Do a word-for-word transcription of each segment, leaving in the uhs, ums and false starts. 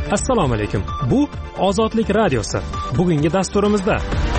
Assalomu alaykum. Bu Ozodlik radiosi. Bugungi dasturimizda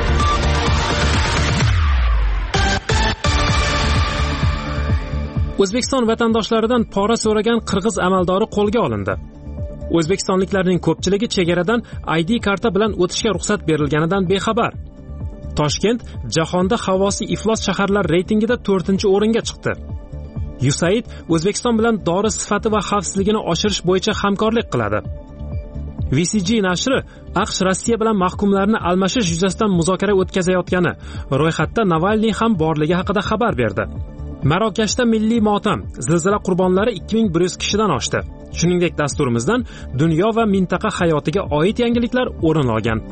O'zbekiston vatandoshlaridan pora so'ragan qirg'iz amaldori qo'lga olindi. O'zbekistonliklarning ko'pchiligi chegaradan I D karta bilan o'tishga ruxsat berilganidan bexabar. Toshkent jahonda havosi iflos shaharlar reytingida to'rtinchi o'ringa chiqdi. U S A I D O'zbekiston bilan dori sifati va xavfsizligini oshirish bo'yicha hamkorlik qiladi. V C G nashri AQSh Rossiya bilan mahkumlarni almashish yuzasidan muzokara o'tkazayotgani, ro'yxatda Navalniy ham borligi haqida xabar berdi. Marokashda milliy motam, zilzila qurbonlari ikki ming bir yuz kishidan oshdi. Shuningdek, dasturimizdan dunyo va mintaqa hayotiga oid yangiliklar o'rin olgan.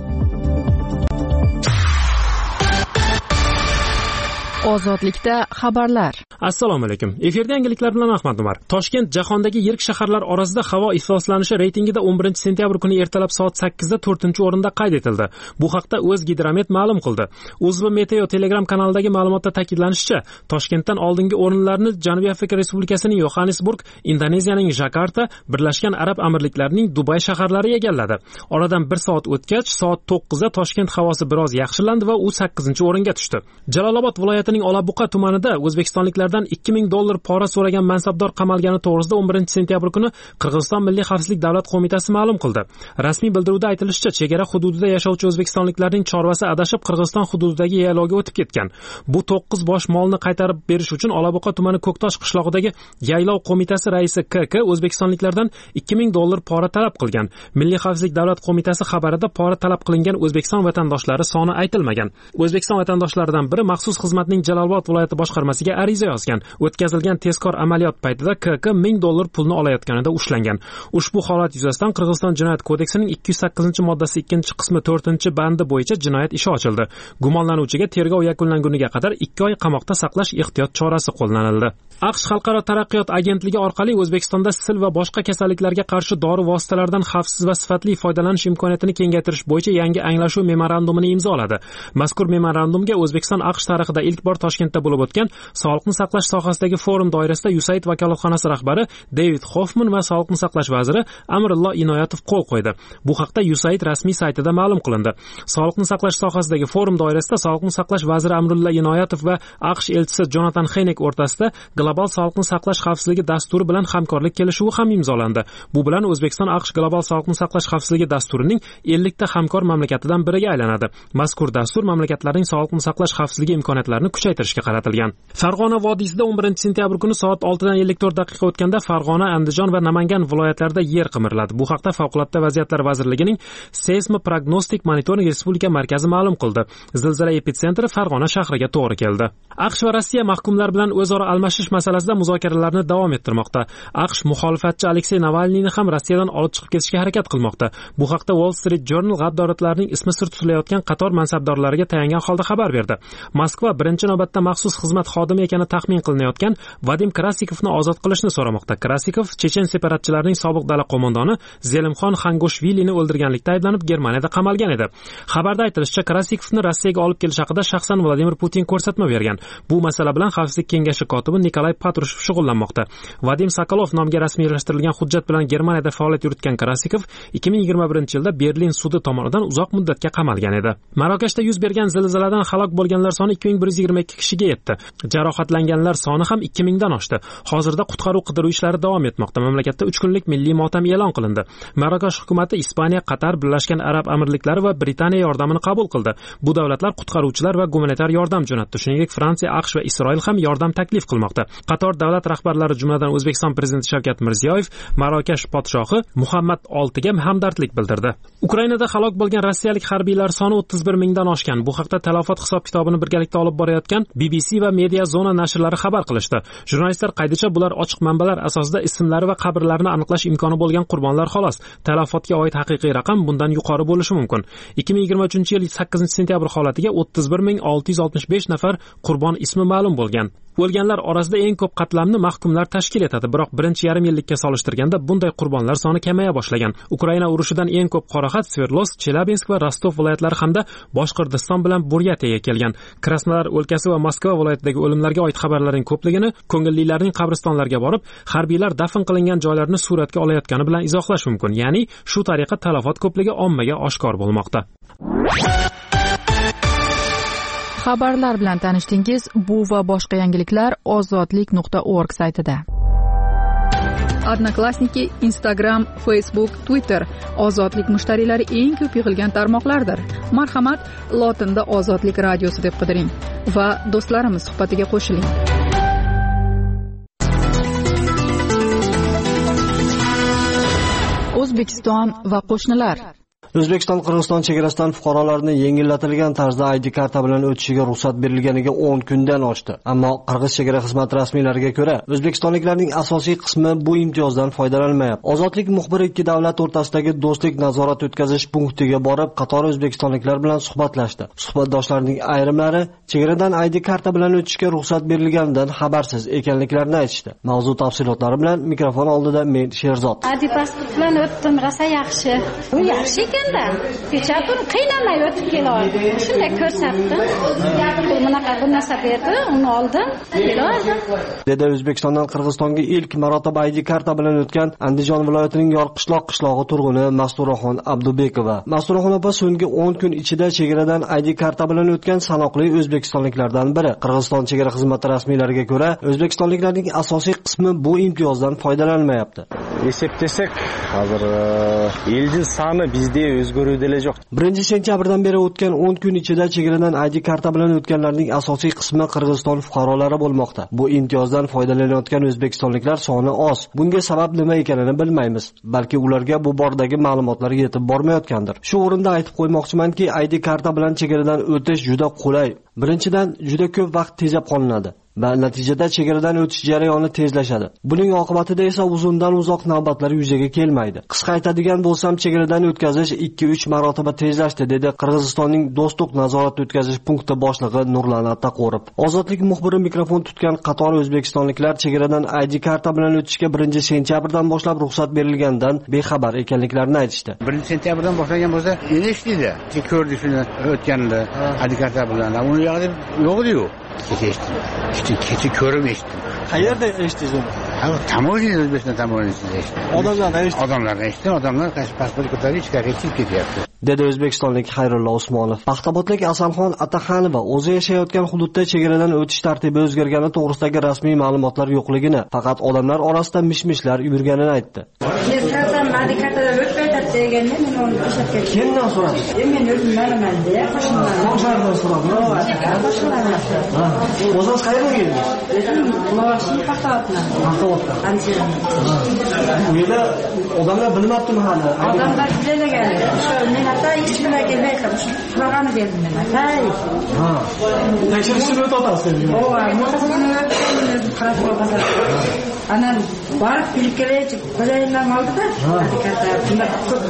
Ozodlikda xabarlar. Assalomu alaykum. Efirda yangiliklar bilan Ahmad Umar. Toshkent jahondagi yirik shaharlar orasida havo ifloslanishi reytingida o'n birinchi sentyabr kuni ertalab soat sakkizda to'rtinchi o'rinda qayd etildi. Bu haqda O'zgidromet ma'lum qildi. Uzvi Meteo Telegram kanalidagi ma'lumotda ta'kidlanishicha, Toshkentdan oldingi o'rinlarni Janubiy Afrika Respublikasining Yohannesburg, Indoneziyaning Jakarta, Birlashgan Arab Amirliklarining Dubay shaharlari egalladi. Oradan bir soat o'tgach, soat to'qqizda Toshkent havosi biroz yaxshilandi va u sakkizinchi o'ringa tushdi. Jalolobod viloyatining Olabuqa tumanida o'zbekistonliklardan ikki ming dollar pora so'ragan mansabdor qamalgani to'g'risida o'n birinchi sentyabr kuni Qirg'iziston Milliy xavfsizlik davlat qo'mitasi ma'lum qildi. Rasmiy bildiruvda aytilishicha, chegara hududida yashovchi o'zbekistonliklarning chorvasi adashib Qirg'iziston hududidagi yaylovga o'tib ketgan. Bu to'qqiz bosh molni qaytarib berish uchun Olabuqa tumani Ko'ktosh qishlog'idagi yaylov qo'mitasi raisi K K o'zbekistonliklardan ikki ming dollar pora talab qilgan. Milliy xavfsizlik davlat qo'mitasi xabarida pora talab qilingan O'zbekiston vatandoshlari soni aytilmagan. O'zbekiston vatandoshlaridan biri maxsus xizmatning Jalolobod viloyati boshqarmasiga ariza yozgan. O'tkazilgan tezkor amaliyot paytida K K ming dollar pulni olayotganida ushlangan. Ushbu holat yuzasidan Qirg'iziston jinoyat kodeksining ikki yuz sakkizinchi moddasi ikkinchi qismi to'rtinchi bandi bo'yicha jinoyat ishi ochildi. Gumonlanuvchiga tergov yakunlanguniga qadar ikki oy qamoqda saqlash ehtiyot chorasi qo'llanildi. AQSh Xalqaro taraqqiyot agentligi orqali O'zbekistonda sil va boshqa kasalliklarga qarshi dori vositalaridan xavfsiz va sifatli foydalanish imkoniyatini kengaytirish bo'yicha yangi anglashuv memorandumini imzoladi. Mazkur memorandumga O'zbekiston AQSh tarixida ilk bor Toshkentda bo'lib o'tgan Sog'liqni saqlash sohasidagi forum doirasida U S A I D vakolatxonasi rahbari David Hoffman va Sog'liqni saqlash vaziri Amrullo Inoyatov qo'l qo'ydi. Bu haqda U S A I D rasmiy saytida ma'lum qilindi. Sog'liqni saqlash sohasidagi forum doirasida Sog'liqni saqlash vaziri Amrullo Inoyatov va AQSh elchisi Jonathan Henek o'rtasida global sog'liqni saqlash xavfsizligi dasturi bilan hamkorlik kelishuvi ham imzolandi. Bu bilan O'zbekiston AQSh global sog'liqni saqlash xavfsizligi dasturining ellik ta hamkor mamlakatidan biriga aylanadi. Mazkur dastur mamlakatlarning sog'liqni saqlash xavfsizligi imkoniyatlarini kuchaytirishga qaratilgan. Farg'ona vodiysida o'n birinchi sentyabr kuni soat oltidan ellik to'rt daqiqa o'tganda Farg'ona, Andijon va Namangan viloyatlarida yer qimirladi. Bu haqda Favqulodda vaziyatlar vazirligining Seismoprognostik monitoring respublika markazi ma'lum qildi. Zilzila epitsentri Farg'ona shahriga to'g'ri keldi. AQSh va Rossiya mahkumlar bilan o'zaro almashish masalasida muzokaralarni davom ettirmoqda. AQSh muxolifatchi Aleksey Navalniyni ham Rossiyadan olib chiqib ketishga harakat qilmoqda. Bu haqda Wall Street Journal g'addoratlarning ismi sir tutilayotgan qator mansabdorlariga tayangan holda xabar berdi. Moskva birinchi navbatda maxsus xizmat xodimi ekani taxmin qilinayotgan Vadim Krasikovni ozod qilishni so'ramoqda. Krasikov chechen separatchilarining sobiq dala qo'mondoni Zelimxon Xangoshvilini o'ldirganlikda ayblanib Germaniyada qamalgan edi. Xabarda aytilishicha, Krasikovni Rossiyaga olib kelish haqida shaxsan Vladimir Putin ko'rsatma bergan. Bu masala bilan Xavfsizlik kengashi kotibi Nikolay Patrushev shug'ullanmoqda. Vadim Sokolov nomga rasmiylashtirilgan hujjat bilan Germaniyada faoliyat yuritgan Krasikov ikki ming yigirma birinchi yilda Berlin sudi tomonidan uzoq muddatga qamalgan edi. Marokashda yuz bergan zilziladan halok bo'lganlar soni ikki ming bir yuz yigirma ikki kishiga yetdi. Jarohatlanganlar soni ham ikki mingdan oshdi. Hozirda qutqaruv qidiruv ishlari davom etmoqda. Mamlakatda uch kunlik milliy motam e'lon qilindi. Marokash hukumatı Ispaniya, Qatar, Birlashgan Arab Amirliklari va Britaniya yordamini qabul qildi. Bu davlatlar qutqaruvchilar va gumanitar yordam jo'natdi. Shuningdek, Fransiya, AQSh va Isroil ham yordam taklif qilmoqda. Qator davlat rahbarlari, jumladan O'zbekiston prezidenti Shavkat Mirziyoyev, Marokash podshohi Muhammad oltiga hamdardlik bildirdi. Ukrainada halok bo'lgan rossiyalik harbiylar soni o'ttiz bir mingdan oshgan. Bu haqda talafot hisob-kitobini birgalikda olib borayotgan B B C va Media Zona nashrlari xabar qilishdi. Jurnalistlar qaydicha bular ochiq manbalar asosida ismlari va qabrlarini aniqlash imkoni bo'lgan qurbonlar xolos. Talafotga oid haqiqiy raqam bundan yuqori bo'lishi mumkin. ikki ming yigirma uchinchi yil sakkizinchi sentyabr holatiga o'ttiz bir ming olti yuz oltmish besh nafar qurbon ismi ma'lum bo'lgan. O'lganlar orasida eng ko'p qatlamni mahkumlar tashkil etadi, biroq birinchi yarim yillikka solishtirganda bunday qurbonlar soni kamaya boshlagan. Ukraina urushidan eng ko'p qoraxat Sverdlovsk, Chelyabinsk va Rostov viloyatlari hamda Boshqirdiston bilan Buryatiyaga kelgan. Krasnodar o'lkasi va Moskva viloyatidagi o'limlarga oid xabarlarning ko'pligini ko'ngillilarning qabristonlarga borib, harbiylar dafn qilingan joylarni suratga olayotgani bilan izohlash mumkin. Ya'ni shu tariqa talafot ko'pligi ommaga oshkor bo'lmoqda. Xabarlar bilan tanishdingiz. Bu va boshqa yangiliklar ozodlik nuqta org saytida. Odnoklassniki, Instagram, Facebook, Twitter ozodlik mushtariylari eng ko'p yig'ilgan tarmoqlardir. Marhamat, lotinda Ozodlik radiosi deb qidiring va do'stlarimiz suhbatiga qo'shiling. O'zbekiston va qo'shnilar. O'zbekiston Qirg'iziston chegarasidan fuqarolarning yengillatılgan tarzda I D karta bilan o'tishiga ruxsat berilganiga o'n kundan oshdi. Ammo Qirg'iz chegara xizmati rasmiylariga ko'ra, o'zbekistonliklarning asosiy qismi bu imtiyozdan foydalanmayapti. Ozodlik muxbiri ikki davlat o'rtasidagi do'stlik nazorat o'tkazish punktiga borib, qator o'zbekistonliklar bilan suhbatlashdi. Suhbatdoshlarning ayrimlari chegaradan I D karta bilan o'tishga ruxsat berilganidan xabarsiz ekanliklarini aytishdi. Mavzu tafsilotlari bilan mikrofon oldida men Sherzod. I D pasport bilan o'tdim, rosa yaxshi. Bu yaxshi ekan. Kecha kun qiynalmay o'tib keldim. Shunday ko'rsatdim. Bunaqa bir narsa berdi, uni oldim, keldim. Dedi O'zbekistondan Qirg'izistonga ilk marotaba I D karta bilan o'tgan Andijon viloyatining Yorqishloq qishlog'i turg'uni Masturaxon Abdubekova. Masturaxon opa so'nggi o'n kun ichida chegaradan I D karta bilan o'tgan sanoqli o'zbekistonliklardan biri. Qirg'iziston chegara xizmati rasmiylariga ko'ra, o'zbekistonliklarning asosiy qismi bu imtiyozdan foydalanmayapti. Eseptesek, hozir elning soni bizda o'zgaruvda yo'q. birinchi sentyabrdan beri o'tgan o'n kun ichida chegaradan I D karta bilan o'tganlarning asosiy qismi Qirg'iziston fuqarolari bo'lmoqda. Bu imtiyozdan foydalanayotgan o'zbekistonliklar soni oz. Bunga sabab nima ekanini bilmaymiz. Balki ularga bu bordagi ma'lumotlar yetib bormayotgandir. Shu o'rinda aytib qo'ymoqchimanki, I D karta bilan chegaradan o'tish juda qulay. Birinchidan, juda ko'p vaqt tejab qolinadi va natijada chegaradan o'tish jarayoni tezlashadi. Buning oqibatida esa uzundan uzoq navbatlar yuzaga kelmaydi. Qisqa aytadigan bo'lsam, chegaradan o'tkazish ikki uch marotaba tezlashdi, dedi Qirg'izistonning Do'stlik nazorat o'tkazish punkti boshlig'i Nurlan Attaqorov. Ozodlik muxbiri mikrofon tutgan qator o'zbekistonliklar chegaradan I D karta bilan o'tishga birinchi sentyabrdan boshlab ruxsat berilganidan bexabar ekanliklarini aytishdi. birinchi sentyabrdan boshlagan bo'lsa, endi eshitdi. Ko'rdik shuni o'tganida I D karta bilan. Uni yo'q yo'q-ku. Kecha kecha ko'rib eshitdim. Qayerda eshitdingiz? Ha, tamoyil O'zbekiston tamoyilisida eshitdim. Odamlar eshitdi. Odamlar eshitdi, odamlar pasport ko'tarib ichkariga chiqib ketyapti. Dedi o'zbekistonlik Xayrullo Usmonov. Paxtabodlik Asalxon Ataxanova o'zi yashayotgan hududda chegaradan o'tish tartibi o'zgargani to'g'risidagi rasmiy ma'lumotlar yo'qligini, faqat odamlar orasida mishmishlar yurganini aytdi. Kimdan so'radingiz? Men o'zim bilaman deya qo'shnilardan. Qo'shnilardan so'radim. O'zingiz qayerdan keldingiz? Moshin Paxtaboddan. Paxtaboddan. Andijon. Bu yerda odamlar bilmabdimi hali? Odamlar bilagan. Shu men hatta hech kimga kelmaydim. Qur'onni berdim men. Hay. Ha. Tekshirishni o'tasiz. Voy, muhasabani o'tdim, qarab qo'ydim. Ana barib kelib qo'yaylar oldida. Katta bunda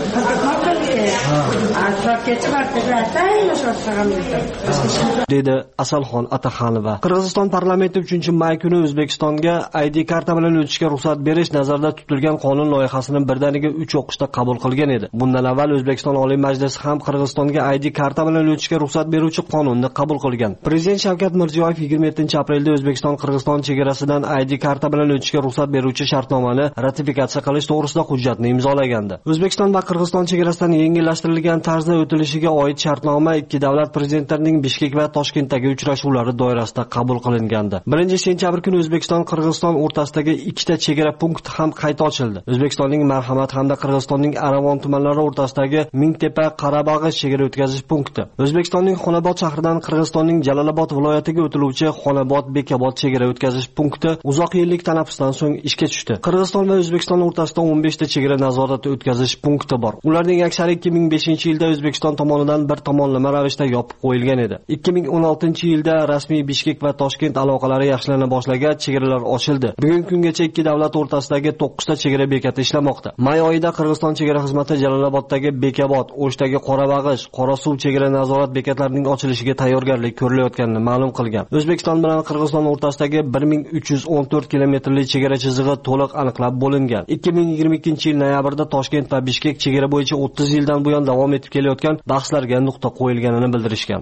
dedi Asalxon Ataxanova. Qirg'iziston parlamenti uchinchi may kuni O'zbekistonga I D karta bilan o'tishga ruxsat berish nazarda tutilgan qonun loyihasini birdaniga uch o'qishda qabul qilgan edi. Bundan avval O'zbekiston Oliy Majlisi ham Qirg'izistonga I D karta bilan o'tishga ruxsat beruvchi qonunni qabul qilgan. Prezident Shavkat Mirziyoyev yigirma yettinchi aprelda O'zbekiston Qirg'iziston chegarasidan I D karta bilan o'tishga ruxsat beruvchi shartnomani ratifikatsiya qilish to'g'risida hujjatni imzolagandi. O'zbekiston va Qirg'iziston chegarasidan yengillashtirilgan tarzda o'tilishiga oid shartnoma ikki davlat prezidentlarining Bishkek va Toshkentdagi uchrashuvlari doirasida qabul qilingandi. birinchi sentyabr kuni O'zbekiston Qirg'iziston o'rtasidagi ikkita chegara punkti ham qayta ochildi. O'zbekistonning Marhamat hamda Qirg'izistonning Aravon tumanlari o'rtasidagi Mingtepa Qarabag'i chegara o'tkazish punkti. O'zbekistonning Xonobod shahridan Qirg'izistonning Jalolobod viloyatiga o'tiluvchi Xonobod Bekobod chegara o'tkazish punkti uzoq yillik tanaffusdan so'ng ishga tushdi. Qirg'iziston va O'zbekiston o'rtasida o'n besh ta chegara nazorati o'tkazish punkti bor. Ularning aksari ikki ming beshinchi yilda O'zbekiston tomonidan bir tomonlama ravishda yopib qo'yilgan edi. ikki ming o'n oltinchi yilda rasmiy Bishkek va Toshkent aloqalari yaxshilana boshlagach, chegaralar ochildi. Bugungi kungacha ikki davlat o'rtasidagi to'qqizta chegara bekati ishlamoqda. May oyida Qirg'iziston chegara xizmati Jaloloboddagi Bekobod, O'shdagi Qorabag'ish, Qorasuv chegara nazorat bekatlarining ochilishiga tayyorgarlik ko'rilayotganini ma'lum qilgan. O'zbekiston bilan Qirg'iziston o'rtasidagi bir ming uch yuz o'n to'rt kilometrli chegara chizig'i to'liq aniqlab bo'lingan. ikki ming yigirma ikkinchi yil noyabrda Toshkent va Bishkek chegara bo'yicha o'ttiz yildan buyon davom etib kelayotgan bahslarga nuqta qo'yilganini bildirishgan.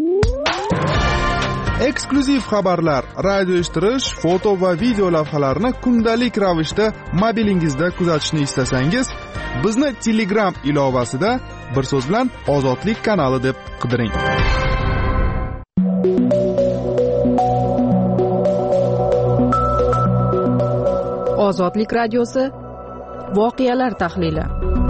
Eksklyuziv xabarlar, radio eshittirish, foto va video lavhalarni kundalik ravishda mobilingizda kuzatishni istasangiz, bizni Telegram ilovasida bir so'z bilan Ozodlik kanali deb qidiring. Ozodlik radiosi voqealar tahlili.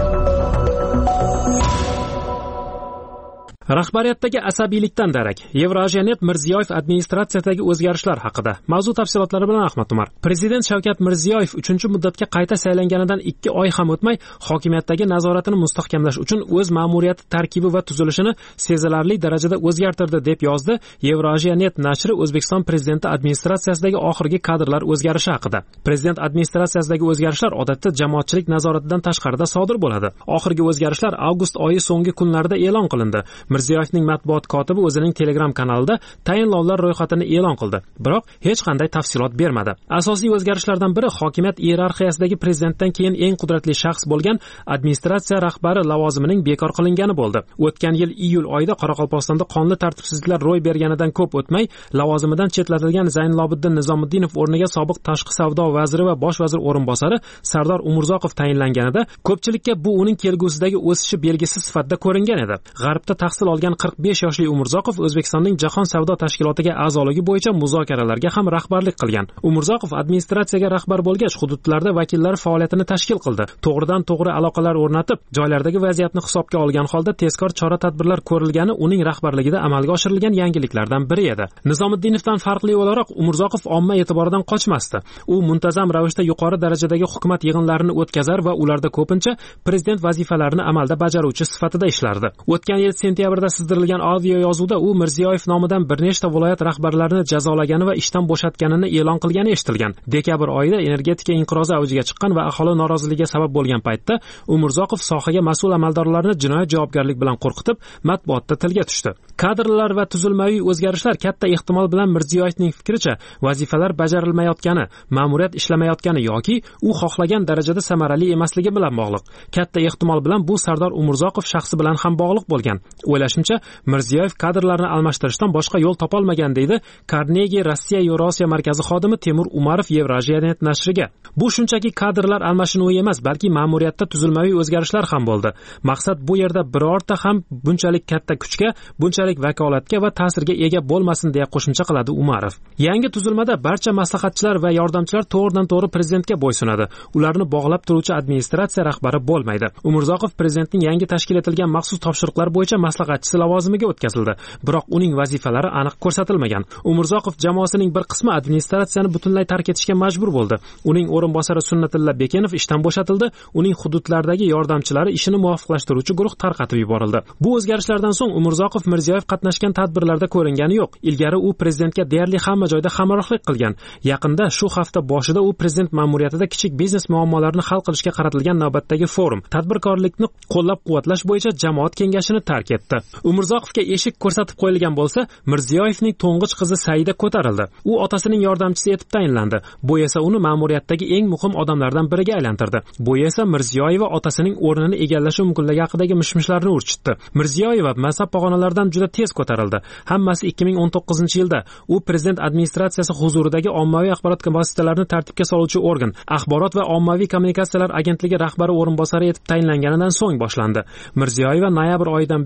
Rahbariyatdagi asabiylikdan darak. Yevrasiyanet Mirziyoyev administratsiyasidagi o'zgarishlar haqida. Mavzu tafsilotlari bilan Ahmad Umar. Prezident Shavkat Mirziyoyev uchinchi muddatga qayta saylanganidan ikki oy ham o'tmay hokimiyatdagi nazoratini mustahkamlash uchun o'z ma'muriyati tarkibi va tuzilishini sezilarli darajada o'zgartirdi deb yozdi Yevrasiyanet nashri O'zbekiston prezidenti administratsiyasidagi oxirgi kadrlar o'zgarishi haqida. Prezident administratsiyasidagi o'zgarishlar odatda jamoatchilik nazoratidan tashqarida sodir bo'ladi. Oxirgi o'zgarishlar avgust oyi so'nggi kunlarida e'lon qilindi. Mirziyoyevning matbuot kotibi o'zining Telegram kanalida tayinlovlar ro'yxatini e'lon qildi, biroq hech qanday tafsilot bermadi. Asosiy o'zgarishlardan biri hokimiyat iyerarxiyasidagi prezidentdan keyin eng qudratli shaxs bo'lgan administratsiya rahbari lavozimining bekor qilingani bo'ldi. O'tgan yil iyul oyida Qoraqalpog'istonda qonli tartibsizliklar ro'y berganidan ko'p o'tmay lavozimidan chetlatilgan Zaynlobiddin Nizomiddinov o'rniga sobiq tashqi savdo vaziri va bosh vazir o'rinbosari Sardor Umurzoqov tayinlanganida ko'pchilikka bu uning kelgusidagi o'sishi belgisi sifatida ko'ringan edi. G'arbda tahsil olgan qirq besh yoshli Umurzoqov O'zbekistonning Jahon savdo tashkilotiga a'zoligi bo'yicha muzokaralarga ham rahbarlik qilgan. Umurzoqov administratsiyaga rahbar bo'lgach, hududlarda vakillari faoliyatini tashkil qildi. To'g'ridan to'g'ri aloqalar o'rnatib, joylardagi vaziyatni hisobga olgan holda tezkor chora-tadbirlar ko'rilgani uning rahbarligida amalga oshirilgan yangiliklardan biri edi. Nizomiddinovdan farqli o'laroq Umurzoqov omma e'tiboridan qochmasdi. U muntazam ravishda yuqori darajadagi hukumat yig'inlarini o'tkazar va ularda ko'pincha prezident vazifalarini amalda bajaruvchi sifatida ishlardi. O'tgan yil sentyabrda sizdirilgan audio yozuvda u Mirziyoyev nomidan bir nechta viloyat rahbarlarini jazolagani va ishdan bo'shatganini e'lon qilgani eshitilgan. Dekabr oyida energetika inqirozi avjiga chiqqan va aholi noroziligiga sabab bo'lgan paytda Umurzoqov sohaga mas'ul amaldorlarni jinoyat javobgarlik bilan qo'rqitib, matbuotda tilga tushdi. Kadrlar va tuzilmaviy o'zgarishlar katta ehtimol bilan Mirziyoyevning fikricha vazifalar bajarilmayotgani, ma'muriyat ishlamayotgani yoki u xohlagan darajada samarali emasligi bilan bog'liq. Katta ehtimol bilan bu Sardor Umurzoqov shaxsi bilan ham bog'liq bo'lgan. O'ylashimcha, Mirziyoyev kadrlarni almashtirishdan boshqa yo'l topolmagan deydi Carnegie Rossiya Yevrosiya markazi xodimi Temur Umarov Yevrasiyanet nashriga. Bu shunchaki kadrlar almashinuvi emas, balki ma'muriyatda tuzilmaviy o'zgarishlar ham bo'ldi. Maqsad bu yerda birorta ham bunchalik katta kuchga, bunchalik vakolatga va ta'sirga ega bo'lmasin deya qo'shimcha qiladi Umarov. Yangi tuzilmada barcha maslahatchilar va yordamchilar to'g'ridan to'g'ri prezidentga bo'ysunadi. Ularni bog'lab turuvchi administratsiya rahbari bo'lmaydi. Umurzoqov prezidentning yangi tashkil etilgan maxsus topshiriqlar bo'yicha maslahatchisi lavozimiga o'tkazildi, biroq uning vazifalari aniq ko'rsatilmagan. Umurzoqov jamoasining bir qismi administratsiyani butunlay tark etishga majbur bo'ldi. Uning o'rinbosari Sunnatilla Bekenov ishdan bo'shatildi, uning hududlardagi yordamchilari ishini muvofiqlashtiruvchi guruh tarqatib yuborildi. Bu o'zgarishlardan so'ng Umurzoqov Mirziyoyev qatnashgan tadbirlarda ko'ringani yo'q. Ilgari u prezidentga deyarli hamma joyda hamrohlik qilgan. Yaqinda shu hafta boshida u prezident ma'muriyatida kichik biznes muammolarini hal qilishga qaratilgan navbatdagi forum, tadbirkorlikni qo'llab-quvvatlash bo'yicha jamoat kengashini tark etdi. Umurzoqovga eshik ko'rsatib qo'yilgan bo'lsa, Mirziyoyevning to'ng'ich qizi Saida ko'tarildi. U otasining yordamchisi etib tayinlandi. Bu esa uni ma'muriyatdagi eng muhim odamlardan biriga aylantirdi. Bu esa Mirziyoyeva otasining o'rnini egallashi mumkinligi haqidagi mishmishlarni urchitdi. Mirziyoyeva mansab pog'onalaridan juda tez ko'tarildi. Hammasi ikki ming o'n to'qqizinchi yilda u prezident administratsiyasi huzuridagi ommaviy axborot vositalarini tartibga soluvchi organ, Axborot va ommaviy kommunikatsiyalar agentligi rahbari o'rinbosari etib tayinlanganidan so'ng boshlandi. Mirziyoyeva noyabr oyidan buyon prezident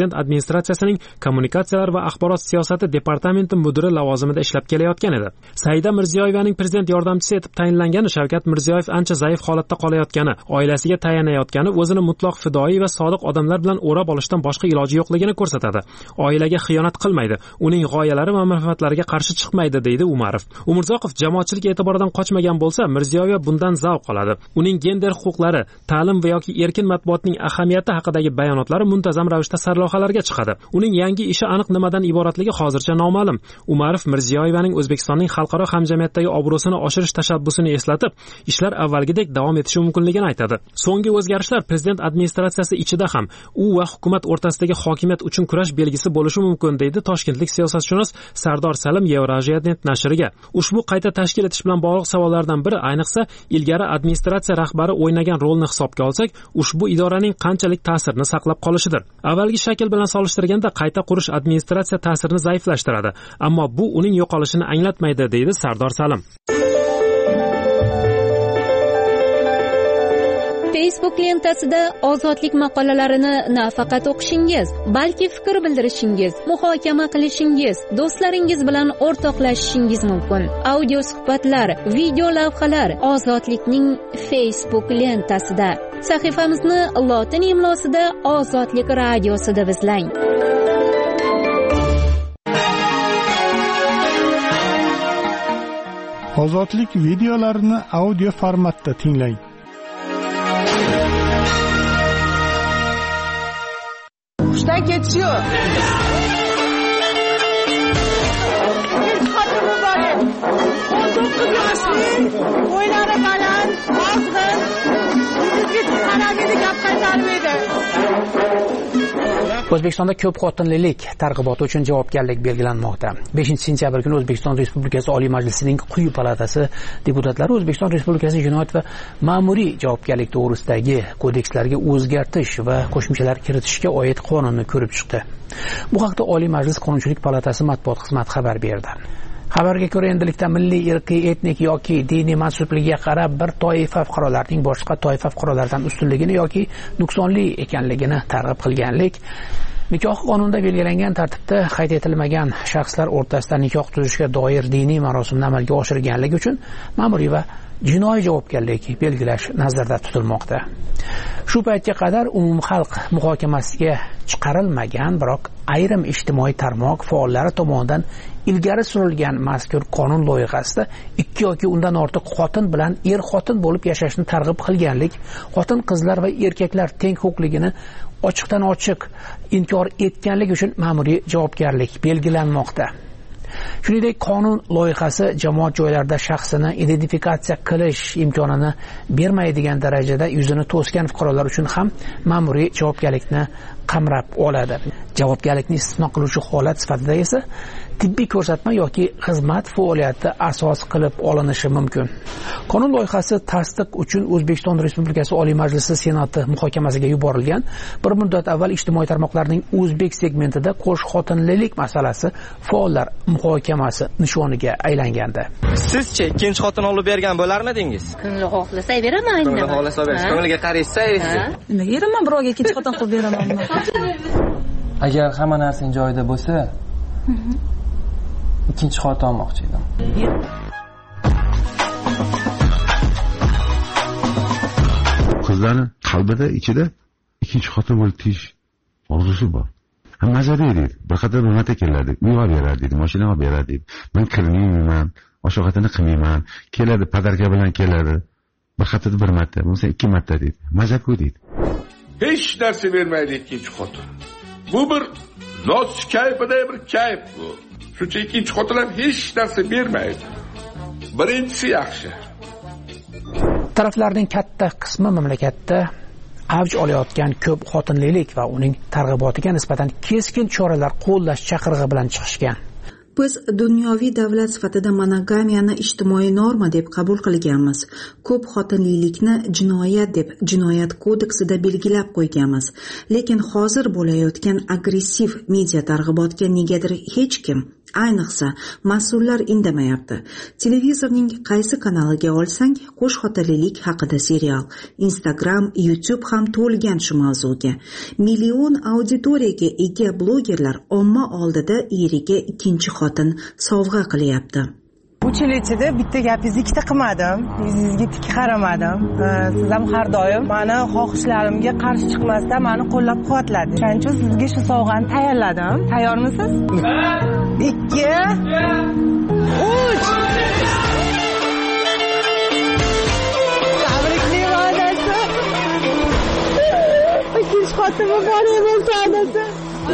prezident administratsiyasining kommunikatsiyalar va axborot siyosati departamenti mudiri lavozimida ishlab kelayotgan edi. Saida Mirziyoyevaning prezident yordamchisi etib tayinlangani Shavkat Mirziyoyev ancha zaif holatda qolayotgani, oilasiga tayanayotgani o'zini mutlaq fidoyi va sodiq odamlar bilan o'rab olishdan boshqa iloji yo'qligini ko'rsatadi. Oilaga xiyonat qilmaydi, uning g'oyalari va manfaatlariga qarshi chiqmaydi, deydi Umarov. Umurzoqov jamoatchilik e'tiboridan qochmagan bo'lsa, Mirziyoyeva bundan zavq oladi. Uning gender huquqlari, ta'lim va yoki erkin matbuotning ahamiyati haqidagi bayonotlari muntazam ravishda sarlavhalarga chiqadi. Uning yangi ishi aniq nimadan iboratligi hozircha noma'lum. Umarov Mirziyoyevaning O'zbekistonning xalqaro hamjamiyatdagi obro'sini oshirish tashabbusini eslatib, ishlar avvalgidek davom etishi mumkinligini aytadi. So'nggi o'zgarishlar prezident administratsiyasi ichida ham u va hukumat o'rtasidagi hokimiyat uchun kurash belgisi bo'lishi mumkin, deydi toshkentlik siyosatshunos Sardor Salim Yevrasiyanet nashriga. Ushbu qayta tashkil etish bilan bog'liq savollardan biri, ayniqsa ilgari administratsiya rahbari o'ynagan rolni hisobga olsak, ushbu idoraning qanchalik ta'sirini saqlab qolishidir. Avvalgi shakl bilan solishtirganda qayta qurish administratsiya ta'sirini zaiflashtiradi, ammo bu uning yo'qolishini anglatmaydi, deydi Sardor Salim. Facebook lentasida ozodlik maqolalarini nafaqat o'qishingiz, balki fikr bildirishingiz, muhokama qilishingiz, do'stlaringiz bilan o'rtoqlashishingiz mumkin. Audio suhbatlar, video lavhalar Ozodlikning Facebook lentasida. Sahifamizni lotin imlosida Ozodlik radiosi deb izlang. Ozodlik videolarini audio formatda tinglang. Ushdan ketishyo. Xotinim bor edi. o'n to'qqiz yoshli, bo'ylari baland, ozg'in, yigitga qarab edi, gap qaytarmaydi. O'zbekistonda ko'p xotinlilik targ'iboti uchun javobgarlik belgilanmoqda. beshinchi sentyabr kuni O'zbekiston Respublikasi Oliy Majlisining quyi palatasi deputatlari O'zbekiston Respublikasi jinoyat va ma'muriy javobgarlik to'g'risidagi kodekslarga o'zgartish va qo'shimchalar kiritishga oid qonunni ko'rib chiqdi. Bu haqda Oliy Majlis Qonunchilik palatasi matbuot xizmati xabar berdi. Xabarga ko'ra, endilikda milliy, irqiy, etnik yoki diniy mansubligiga qarab bir toifa fuqarolarning boshqa toifa fuqarolardan ustunligini yoki nuqsonli ekanligini targ'ib qilganlik, nikoh qonunida belgilangan tartibda qayd etilmagan shaxslar o'rtasida nikoh tuzishga doir diniy marosimni amalga oshirganlik uchun ma'muriy va jinoiy javobgarlik belgilash nazarda tutilmoqda. Shu paytga qadar umumxalq muhokamasiga chiqarilmagan, biroq ayrim ijtimoiy tarmoq faollari tomonidan ilgari surilgan mazkur qonun loyihasida ikki yoki undan ortiq xotin bilan er xotin bo'lib yashashni targ'ib qilganlik, xotin qizlar va erkaklar teng huquqligini ochiqdan ochiq inkor etganlik uchun ma'muriy javobgarlik belgilanmoqda. Shuningdek, qonun loyihasi jamoat joylarida shaxsini identifikatsiya qilish imkonini bermaydigan darajada yuzini to'sgan fuqarolar uchun ham ma'muriy javobgarlikni qamrab oladi. Javobgarlikni istisno qiluvchi holat sifatida esa tibbiy ko'rsatma yoki xizmat faoliyati asos qilib olinishi mumkin. Qonun loyihasi tasdiq uchun O'zbekiston Respublikasi Oliy Majlisi Senati muhokamasiga yuborilgan. Bir muddat avval ijtimoiy tarmoqlarning o'zbek segmentida qo'sh xotinlilik masalasi faollar muhokamasi nishoniga aylangandi. Sizchi ikkinchi xotin olib bergan bo'larmidingiz? Ko'ngli xohlasa beraman. Ko'ngli xohlasa berish, ko'ngliga qaraysiz. Nima yeraman birovga ikkinchi xotin qilib beraman. Agar hamma narsang joyida bo'lsa, ikkinchi xotin olmoqchi edim. Qizlarning qalbida, ichida ikkinchi xotin bo'lib tish orzusi bor. Mazada edi. Bir qator marta keladi, uy olib beradi dedi, mashina olib beradi dedi. Men kirmayman, oshxonani qilmayman. Keladi, padarka bilan keladi. Bir qator bir marta, bo'lsa ikki marta dedi. Mazak u dedi. Hech narsa bermaydi ikkinchi xotin. Bu bir noz kayfida bir kayf bu. Shuncha ikkinchi xotin ham hech narsa bermaydi. Birinchisi yaxshi. Taraflarning katta qismi mamlakatda avj olayotgan ko'p xotinlilik va uning targ'ibotiga nisbatan keskin choralar qo'llash chaqirig'i bilan chiqishgan. Biz dunyoviy davlat sifatida monogamiyani ijtimoiy norma deb qabul qilganmiz. Ko'p xotinlilikni jinoyat deb jinoyat kodeksida belgilab qo'yganmiz. Lekin hozir bo'layotgan agressiv media targ'ibotga negadir hech kim ayniqsa mas'ullar indamayapti. Televizorning qaysi kanaliga olsang, qo'shxotinlilik haqida serial, Instagram, YouTube ham to'lgan shu mavzuga. Million auditoriyaga ega blogerlar omma oldida eriga ikkinchi xotin sovg'a qilyapti. uch yil ichida bitta gapingizni ikkita qilmadim, yuzingizga tik qaramadim. Siz ham har doim meni xohishlarimga qarshi chiqmasdan meni qo'llab-quvvatladingiz. Shuning uchun sizga shu sovg'ani tayyorladim. Tayyormisiz? ikki uch Tabrikli va'dasi. Ikkinchi xotinni bor bo'lsa adasi.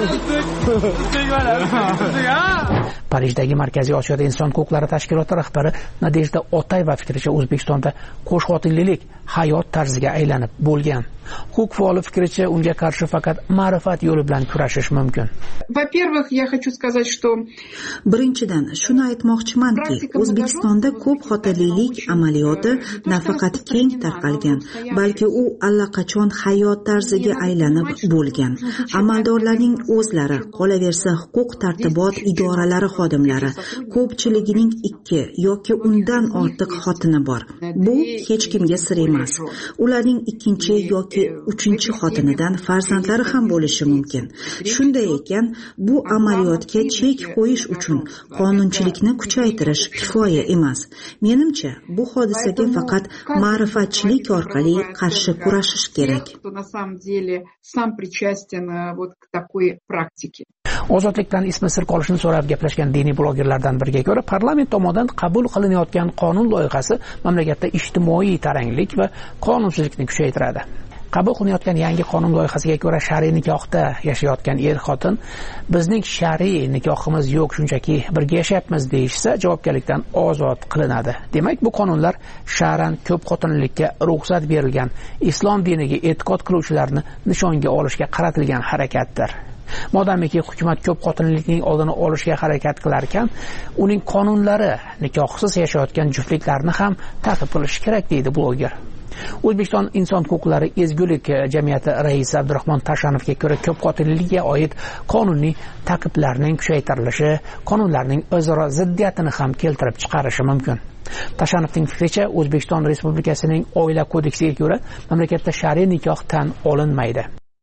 Parijdagi Markaziy Osiyoda inson huquqlari tashkiloti rahbari Nadejda Otayeva fikricha O'zbekistonda qo'shxotinlilik hayot tarziga aylanib bo'lgan. Huquq faoli fikricha unga qarshi faqat ma'rifat yo'li bilan kurashish mumkin. Во-первых, я хочу сказать, что Birinchidan, shuni aytmoqchimanki, O'zbekistonda ko'p xotinlilik amaliyoti nafaqat keng tarqalgan, balki u allaqachon hayot tarziga aylanib bo'lgan. Amaldorlarning o'zlari, qolaversa huquq tartibot idoralari xodimlari ko'pchiligining ikki yoki undan ortiq xotini bor. Bu hech kimga sir emas. Ularning ikkinchi yoki uchinchi xotinidan farzandlari ham bo'lishi mumkin. Shunday ekan, bu amaliyotga chek qo'yish uchun qonunchilikni kuchaytirish kifoya emas. Menimcha, bu hodisaga faqat ma'rifatchilik orqali qarshi kurashish kerak. на самом деле сам причастен вот к такой практике. Ozodlik bilan ismi sir qolishini so'rab gaplashgan diniy blogerlardan biriga ko'ra, parlament tomonidan qabul qilinayotgan qonun loyihasi mamlakatda ijtimoiy taranglik va qonunsizlikni kuchaytiradi. Qabul qilinayotgan yangi qonun loyihasiga ko'ra, shar'iy nikohda yashayotgan er-xotin bizning shar'iy nikohimiz yo'q, shunchaki birga yashayapmiz deyishsa, javobgarlikdan ozod qilinadi. Demak, bu qonunlar shar'an ko'p xotinlilikka ruxsat berilgan islom diniga e'tiqod qiluvchilarni nishonga olishga qaratilgan harakatdir. Modamiki hukumat ko'p xotinlilikning oldini olishga harakat qilar ekan, uning qonunlari nikohsiz yashayotgan juftliklarni ham ta'qib qilishi kerak deydi bloger. O'zbekiston inson huquqlari ezgulik jamiyati raisi Abdurahmon Tashanovga ko'ra, ko'p xotinlilikka oid qonuniy ta'qiblarning kuchaytirilishi qonunlarning o'zaro ziddiyatini ham keltirib chiqarishi mumkin. Tashanovning fikricha, O'zbekiston Respublikasining oila kodeksiga ko'ra mamlakatda shar'iy nikoh tan olinmaydi.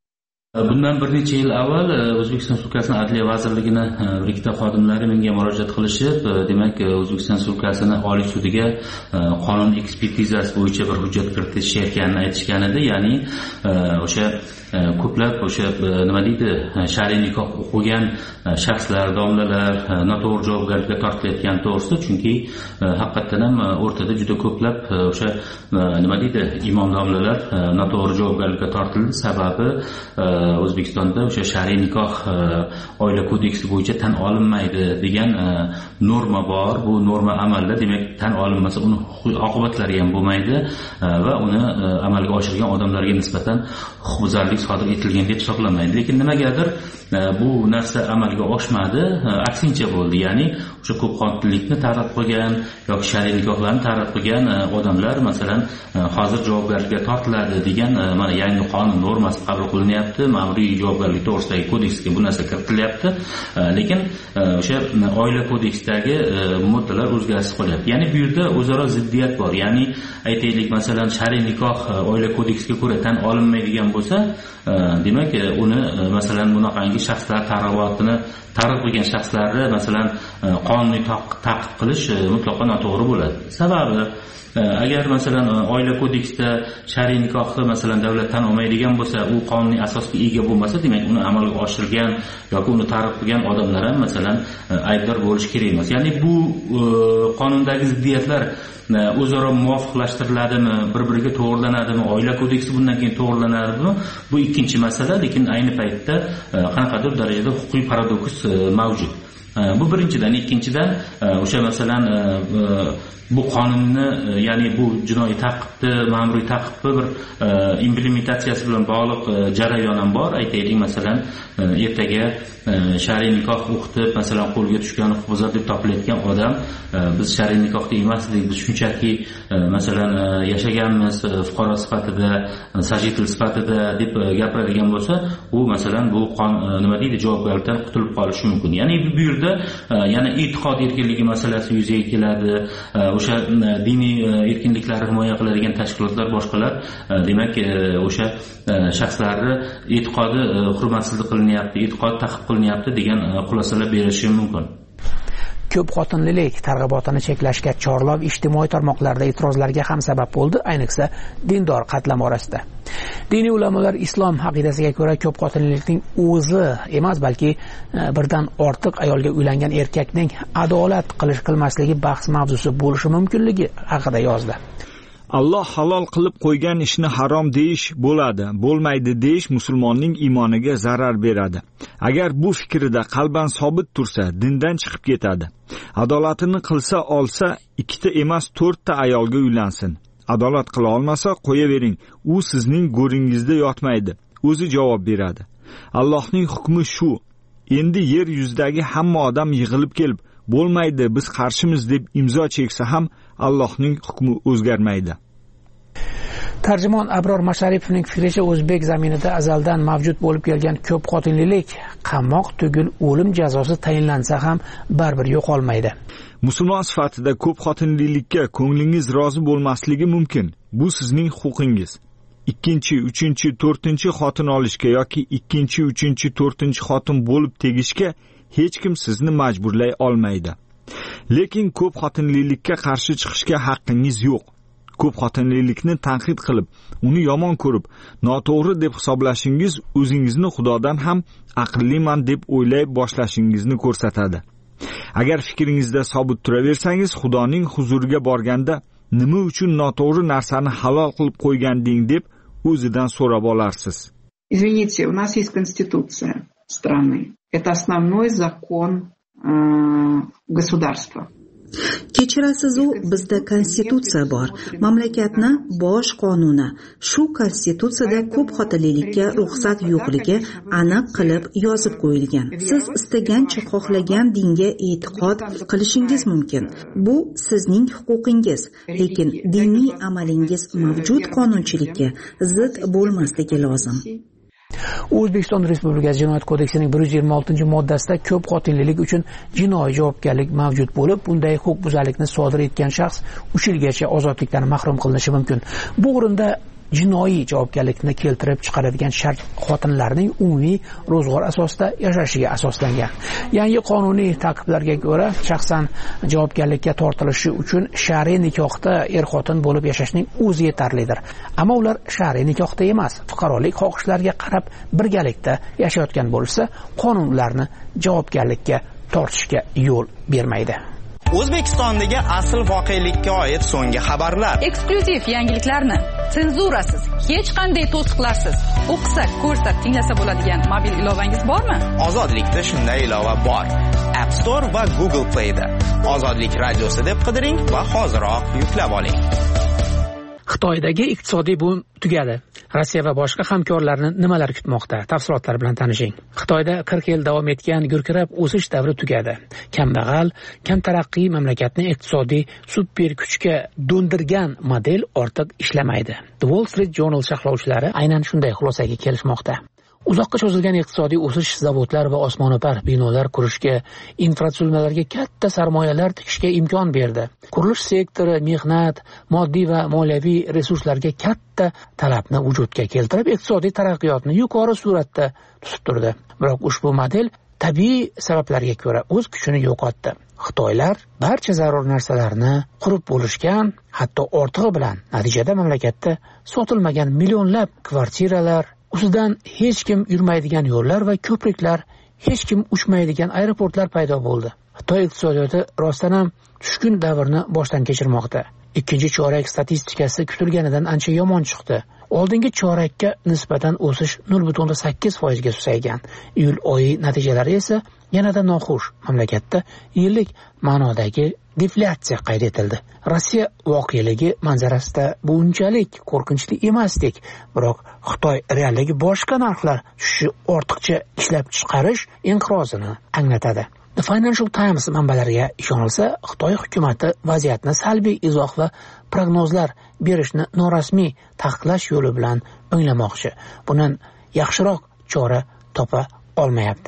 Bundan bir necha yil avval O'zbekiston Respublikasining Adliya vazirligini bir ikkita xodimlari menga murojaat qilishib, demak, O'zbekiston Respublikasining Oliy sudiga qonun ekspertizasi bo'yicha bir hujjat kiritishayotganini aytishgan edi. Ya'ni o'sha ko'plab o'sha nima deydi, shar'iy nikoh o'qigan shaxslar, domlalar noto'g'ri javobgarlikka tortilayotgan to'g'risida, chunki haqiqatan ham o'rtada juda ko'plab o'sha nima deydi, imom domlalar noto'g'ri javobgarlikka tortildi. Sababi O'zbekistonda o'sha shar'iy nikoh oila kodeksi bo'yicha tan olinmaydi degan norma bor. Bu norma amalda, demak, tan olinmasa uni oqibatlari ham bo'lmaydi va uni amalga oshirgan odamlarga nisbatan huquqbuzarlik sodir etilgan deb hisoblanmaydi. Lekin nimagadir bu narsa amalga oshmadi, aksincha bo'ldi. Ya'ni o'sha ko'p xotinlikni targ'ib qilgan yoki shar'iy nikohlarni targ'ib qilgan odamlar masalan hozir javobgarlikka tortiladi degan mana yangi qonun normasi qabul qilinyapti. Ma'muriy javobgarlik to'g'risidagi kodeksga bu narsa kiritilyapti. Lekin o'sha oila kodeksidagi moddalar o'zgarishsiz qolyapti. Ya'ni bu yerda o'zaro ziddiyat bor. Ya'ni aytaylik, masalan, shar'iy nikoh oila kodeksiga ko'ra tan olinmaydigan bo'lsa, demak, uni masalan bunaqangi shaxslar targ'ibotini targ'ib qilgan shaxslarni masalan qonuniy ta'qib qilish mutlaqo noto'g'ri bo'ladi. Sababi, agar masalan oila kodeksida shar'iy nikohni masalan davlat tan olmaydigan bo'lsa, u qonuniy asosga ega bo'lmasa, demak, uni amalga oshirgan yoki uni targ'ib qilgan odamlar ham masalan aybdor bo'lishi kerak emas. Ya'ni bu qonundagi ziddiyatlar o'zaro muvofiqlashtiriladimi, bir-biriga to'g'rilanadimi, oila kodeksi bundan keyin to'g'rilanadimi, bu ikkinchi masala. Lekin ayni paytda qanaqadir darajada huquqiy paradoks mavjud. Bu birinchidan. Ikkinchidan, o'sha masalan bu qonunni, ya'ni bu jinoiy ta'qibni, ma'muriy ta'qibni bir implementatsiyasi bilan bog'liq jarayon ham bor. Aytaylik, masalan, ertaga shar'iy nikoh o'qitib, masalan, qo'lga tushgan huquqbuzar deb topilayotgan odam, biz shar'iy nikohda emasdik, biz shunchaki masalan yashaganmiz fuqaro sifatida, sajitel sifatida deb gapiradigan bo'lsa, u masalan bu nima deydi, javobgarlikdan qutulib qolishi mumkin. Ya'ni bu yerda o'rtasida yana e'tiqod erkinligi masalasi yuzaga keladi. O'sha diniy erkinliklarni himoya qiladigan tashkilotlar boshqalar demak o'sha shaxslarni e'tiqodi hurmatsizlik qilinyapti, e'tiqod ta'qib qilinyapti degan xulosalar berishi mumkin. Ko'p xotinlilik targ'ibotini cheklashga chorlov ijtimoiy tarmoqlarda e'tirozlarga ham sabab bo'ldi, ayniqsa dindor qatlam orasida. Diniy ulamolar islom aqidasiga ko'ra ko'p xotinlilikning o'zi emas, balki birdan ortiq ayolga uylangan erkakning adolat qilish qilmasligi bahs mavzusi bo'lishi mumkinligi haqida yozdi. Alloh halol qilib qo'ygan ishni harom deyish bo'ladi, bo'lmaydi deyish musulmonning iymoniga zarar beradi. Agar bu fikrida qalban sobit tursa, dindan chiqib ketadi. Adolatini qilsa olsa, ikkita emas to'rtta ayolga uylansin. Adolat qila olmasa qo'yavering, u sizning go'ringizda yotmaydi. O'zi javob beradi. Allohning hukmi shu. Endi yer yuzidagi hamma odam yig'ilib kelib, bo'lmaydi, biz qarshimiz deb imzo cheksa ham Allohning hukmi o'zgarmaydi. Tarjimon Abror Masharipovning fikricha, o'zbek zaminida azaldan mavjud bo'lib kelgan ko'p xotinlilik qamoq tugul o'lim jazosi tayinlansa ham baribir yo'qolmaydi. Musulmon sifatida ko'p xotinlilikka ko'nglingiz rozi bo'lmasligi mumkin. Bu sizning huquqingiz. Ikkinchi, uchinchi, to'rtinchi xotin olishga yoki ikkinchi, uchinchi, to'rtinchi xotin bo'lib tegishga hech kim sizni majburlay olmaydi. Lekin ko'p xotinlilikka qarshi chiqishga haqqingiz yo'q. Ko'p xotinlilikni tanqid qilib, uni yomon ko'rib, noto'g'ri deb hisoblashingiz o'zingizni Xudodan ham aqlliman deb o'ylay boshlashingizni ko'rsatadi. Agar fikringizda sobit turaversangiz, Xudoning huzuriga borganda nima uchun noto'g'ri narsani halol qilib qo'yganding deb o'zidan so'rab olarsiz. Извините, у нас есть конституция страны. Это основной закон э, государства. Kechirasiz, u bizda konstitutsiya bor, mamlakatni bosh qonuni. Shu konstitutsiyada ko'p xotinlilikka ruxsat yo'qligi aniq qilib yozib qo'yilgan. Siz istagancha xohlagan dinga e'tiqod qilishingiz mumkin. Bu sizning huquqingiz, lekin diniy amalingiz mavjud qonunchilikka zid bo'lmasligi lozim. O'zbekiston Respublikasi Jinoyat kodeksining bir yuz yigirma oltinchi moddasida ko'p xotinlilik uchun jinoiy javobgarlik mavjud bo'lib, bunday huquqbuzarlikni sodir etgan shaxs uch yilgacha ozodlikdan mahrum qilinishi mumkin. Bu o'rinda jinoiy javobgarlikni keltirib chiqaradigan shart xotinlarning umumiy ro'zg'or asosida yashashiga asoslangan. Yangi qonuniy ta'qiblarga ko'ra, shaxsan javobgarlikka tortilishi uchun shar'iy nikohda er-xotin bo'lib yashashning o'zi yetarlidir. Ammo ular shar'iy nikohda emas, fuqarolik xohishlarga qarab birgalikda yashayotgan bo'lsa, qonun ularni javobgarlikka tortishga yo'l bermaydi. O'zbekistondagi asl voqelikka oid so'nggi xabarlar, eksklyuziv yangiliklarni senzurasiz, hech qanday to'siqlarsiz o'qisak, ko'rsak, tinglasa bo'ladigan mobil ilovangiz bormi? Ozodlikda shunday ilova bor. App Store va Google Play'da Ozodlik radiosi deb qidiring va hoziroq yuklab oling. Xitoydagi iqtisodiy boom tugadi. Rossiya va boshqa hamkorlarni nimalar kutmoqda? Tafsilotlar bilan tanishing. Xitoyda qirq yil davom etgan gurkirab o'sish davri tugadi. Kambag'al, kam taraqqiy mamlakatni iqtisodiy super kuchga do'ndirgan model ortiq ishlamaydi. The Wall Street Journal sharhlovchilari aynan shunday xulosaga kelishmoqda. Uzoqqa cho'zilgan iqtisodiy o'sish zavodlar va osmono'par binolar qurishga, infratuzilmalarga katta sarmoyalar tikishga imkon berdi. Qurilish sektori mehnat, moddiy va moliyaviy resurslarga katta talabni vujudga keltirib, iqtisodiy taraqqiyotni yuqori sur'atda tutib turdi. Biroq ushbu model tabiiy sabablarga ko'ra o'z kuchini yo'qotdi. Xitoylar barcha zarur narsalarni qurib bo'lishgan, hatto ortig'i bilan. Natijada mamlakatda sotilmagan millionlab kvartiralar, ustidan hech kim yurmaydigan yo'llar va ko'priklar, hech kim uchmaydigan aeroportlar paydo bo'ldi. Xitoy iqtisodiyoti rostdan ham tushkun davrni boshdan kechirmoqda. Ikkinchi chorak statistikasi kutilganidan ancha yomon chiqdi. Oldingi chorakka nisbatan o'sish nol butun sakkiz foiz ga susaygan. Iyul oyi natijalari esa yanada noxush. Mamlakatda yillik ma'nodagi deflyatsiya qayd etildi. Rossiya voqealigi manzarasida bu unchalik qo'rqinchli emasdek, biroq Xitoy realligi boshqa narxlar tushishi ortiqcha ishlab chiqarish inqirozini anglatadi. The Financial Times manbalariga ishonilsa, Xitoy hukumati vaziyatni salbiy izoh va prognozlar berishni norasmiy taqiqlash yo'li bilan o'nglamoqchi. Bundan yaxshiroq chora topa olmayapti.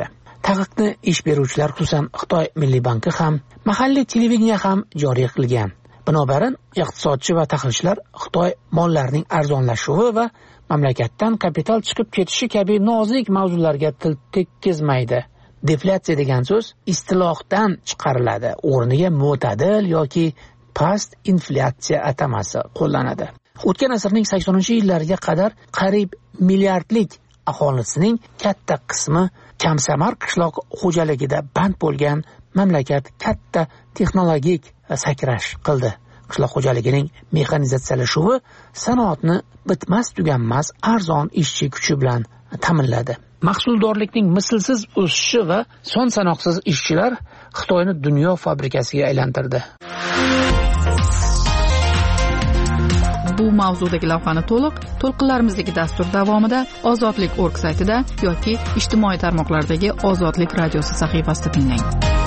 taqiqni ish beruvchilar, xususan Xitoy Milliy banki ham, mahalliy televideniya ham joriy qilgan. Binobarin, iqtisodchi va tahlilchilar Xitoy mollarining arzonlashuvi va mamlakatdan kapital chiqib ketishi kabi nozik mavzularga til tekkizmaydi. Deflyatsiya degan so'z istilohdan chiqariladi, o'rniga mo'tadil yoki past inflyatsiya atamasi qo'llanadi. O'tgan asrning saksoninchi yillariga qadar qariyb milliardlik aholisining katta qismi kamsamar qishloq xo'jaligida band bo'lgan mamlakat katta texnologik sakrash qildi. Qishloq xo'jaligining mexanizatsiyalashuvi sanoatni bitmas tuganmas arzon ishchi kuchi bilan ta'minladi. Mahsuldorlikning mislsiz o'sishi va son sanoqsiz ishchilar Xitoyni dunyo fabrikasiga aylantirdi. Bu mavzudagi lavhani to'liq to'lqinlarimizdagi dastur davomida ozodlik org saytida yoki ijtimoiy tarmoqlardagi Ozodlik radiosi sahifasida tinglang.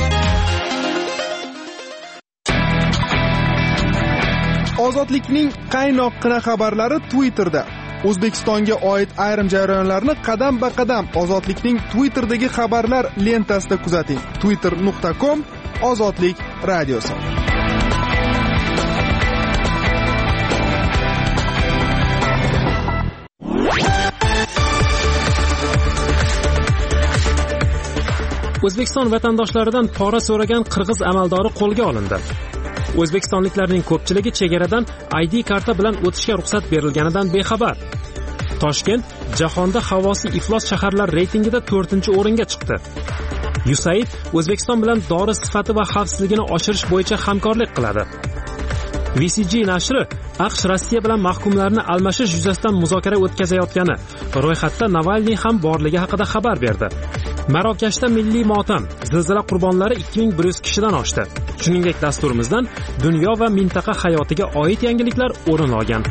Ozodlikning qaynoqqina xabarlari Twitterda. O'zbekistonga oid ayrim jarayonlarni qadam-ba-qadam Ozodlikning Twitter'dagi xabarlar lentasida kuzating. twitter nuqta com Ozodlik radiosi. O'zbekiston vatandoshlaridan pora so'ragan qirg'iz amaldori qo'lga olindi. O'zbekistonliklarning ko'pchiligi chegaradan I D karta bilan o'tishga ruxsat berilganidan bexabar. Toshkent jahonda havosi iflos shaharlar reytingida to'rtinchi o'ringa chiqdi. U S A I D O'zbekiston bilan dori sifati va xavfsizligini oshirish bo'yicha hamkorlik qiladi. V C G nashri AQSh Rossiya bilan mahkumlarni almashish yuzasidan muzokara o'tkazayotgani, ro'yxatda Navalniy ham borligi haqida xabar berdi. Marokashda milliy motam, zilzila qurbonlari ikki ming bir yuz kishidan oshdi. Shuningdek, dasturimizdan dunyo va mintaqa hayotiga oid yangiliklar o'rin olgan.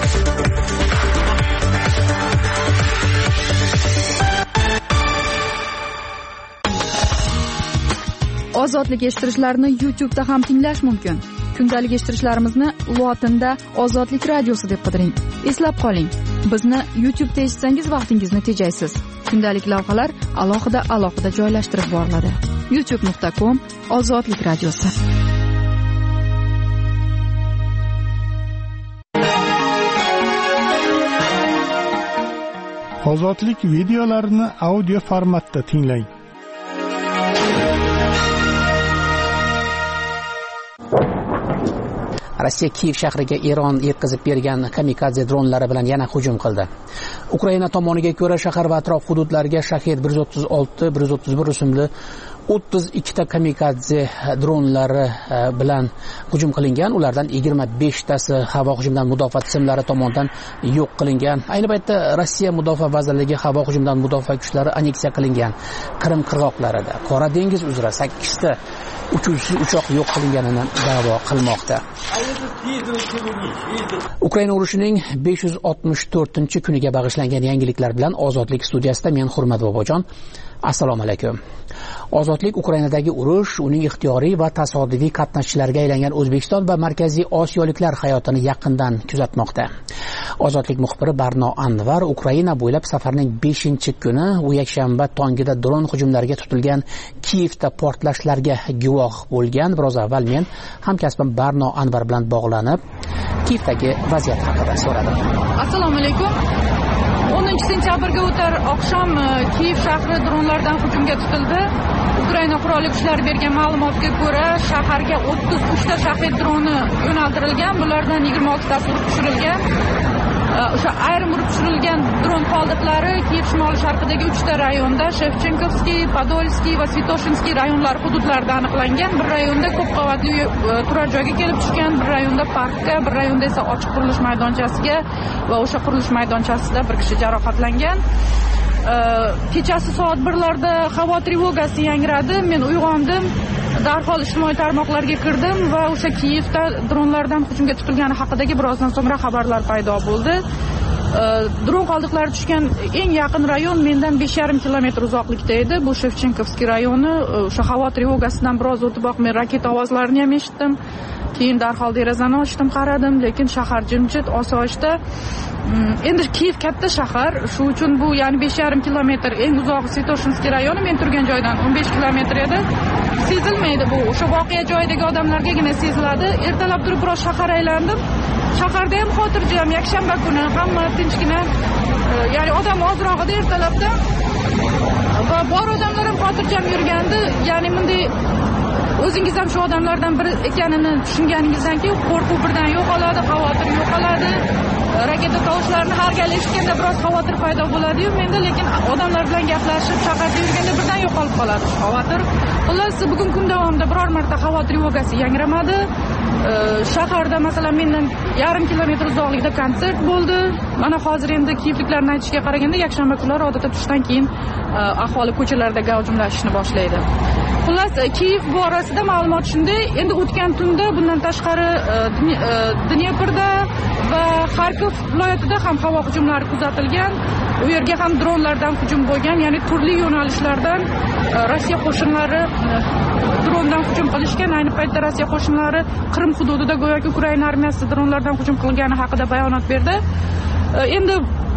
Ozodlik eshittirishlarni YouTube da ham tinglash mumkin. Kundalik eshittirishlarimizni lotinda Ozodlik radiosi deb qidiring. Eslab qoling, bizni YouTube da eshitsangiz vaqtingizni tejaysiz. Kundalik lavhalar alohida alohida joylashtirib boriladi. youtube nuqta com Ozodlik radiosi. Ozodlik videolarini audio formatda tinglang. Rossiya Kiyev shahriga Eron yetkazib bergan kamikadze dronlari bilan yana hujum qildi. Ukraina tomoniga ko'ra shahar va atrof hududlariga Shahed bir yuz o'ttiz olti bir yuz o'ttiz bir rusumli o'ttiz ikkita kamikadze dronlari bilan hujum qilingan. Ulardan yigirma beshtasi havo hujumidan mudofaa tizimlari tomonidan yo'q qilingan. Ayni paytda Rossiya Mudofaa vazirligi havo hujumidan mudofaa kuchlari anneksiya qilingan Qrim qirg'oqlarida Qora dengiz uzra sakkizta uchuvchi uchoq yo'q qilinganini da'vo qilmoqda. Ukraina urushining besh yuz oltmish to'rtinchi kuniga bag'ishlangan yangiliklar bilan Ozodlik studiyasida men Hurmat Bobojon. Assalomu alaykum. Ozodlik Ukrainadagi urush, uning ixtiyoriy va tasodifiy qatnashchilariga aylangan O'zbekiston va Markaziy Osiyoliklar hayotini yaqindan kuzatmoqda. Ozodlik muxbiri Barno Anvar Ukraina bo'ylab safarning beshinchi kuni u yakshanba tongida dron hujumlariga tutilgan Kiyevda portlashlarga guvoh bo'lgan. Biroz avval men hamkasbim Barno Anvar bilan bog'lanib, Kiyevdagi vaziyat haqida so'radim. Assalomu alaykum. o'ninchi sentyabrga o'tar oqshom Kiyev shahri dronlardan hujumga tutildi. Ukraina qurolli kuchlari bergan ma'lumotga ko'ra, shaharga o'ttiz uchta Shahed droni yo'naltirilgan. Bulardan yigirma oltitasi urib tushirilgan. O'sha ayrim urib tushirilgan dron qoldiqlari Kiyev shimoli sharqidagi uchta rayonda, Shevchenkovskiy, Podolskiy va Svitoshinskiy rayonlari hududlarida aniqlangan. Bir rayonda ko'p qavatli turar joyga kelib tushgan, bir rayonda parkka, bir rayonda esa ochiq qurilish maydonchasiga va o'sha qurilish maydonchasida bir kishi jarohatlangan. Kechasi soat birlarda havo trevogasi yangradi. Men uyg'ondim. Darhol ijtimoiy tarmoqlarga kirdim va o'sha Kiyevda dronlardan hujumga tutilgani haqidagi birozdan so'ngra xabarlar paydo bo'ldi. dron qoldiqlari tushgan eng yaqin rayon mendan besh yarim kilometr uzoqlikda edi. Bu Shevchenkovskiy rayoni. O'sha havo trevogasidan biroz o'tiboq men raketa ovozlarini ham eshitdim. Keyin darhol derazani ochdim, qaradim, lekin shahar jimjit, osoyishta. Endi Kiyev katta shahar, shu uchun bu ya'ni besh yarim kilometr, eng uzog'i Svetoshinskiy rayoni men turgan joydan o'n besh kilometr edi. Sezilmaydi bu. O'sha voqea joyidagi odamlargagina seziladi. Ertalab turib biroz shahar aylandim. Shaharda ham xotirjam, yakshanba kuni hamma tinchgina, ya'ni odam ozroq edi ertalabda. Va bor odamlar ham xotirjam yurgandi. Ya'ni bunday o'zingiz ham shu odamlardan biri ekanini tushunganingizdan keyin qo'rquv birdan yo'qoladi, xavotir yo'qoladi. Raketa tovushlarini har gal eshitganda biroz xavotir paydo bo'ladi-yu, menda lekin odamlar bilan gaplashib, shaharda yurganda birdan yo'qolib qoladi xavotir. Xullas, bugun kun davomida biror marta xavotir yogasi yangramadi. Shaharda masalan mendan yarim kilometr uzoqlikda konsert bo'ldi. Mana hozir endi kiyevliklarni aytishiga qaraganda yakshanba kunlari odatda tushdan keyin aholi ko'chalarda gavjumlashishni boshlaydi. Xullas, Kiyev borasida ma'lumot shunday. Endi o'tgan tunda bundan tashqari Dneprda va Xarkov viloyatida ham havo hujumlari kuzatilgan. U yerga ham dronlardan hujum bo'lgan, ya'ni turli yo'nalishlardan Rossiya qo'shinlari drondan hujum qilishgan. Ayni paytda Rossiya qo'shinlari Qrim hududida go'yoki Ukraina armiyasi dronlardan hujum qilgani haqida bayonot berdi. Endi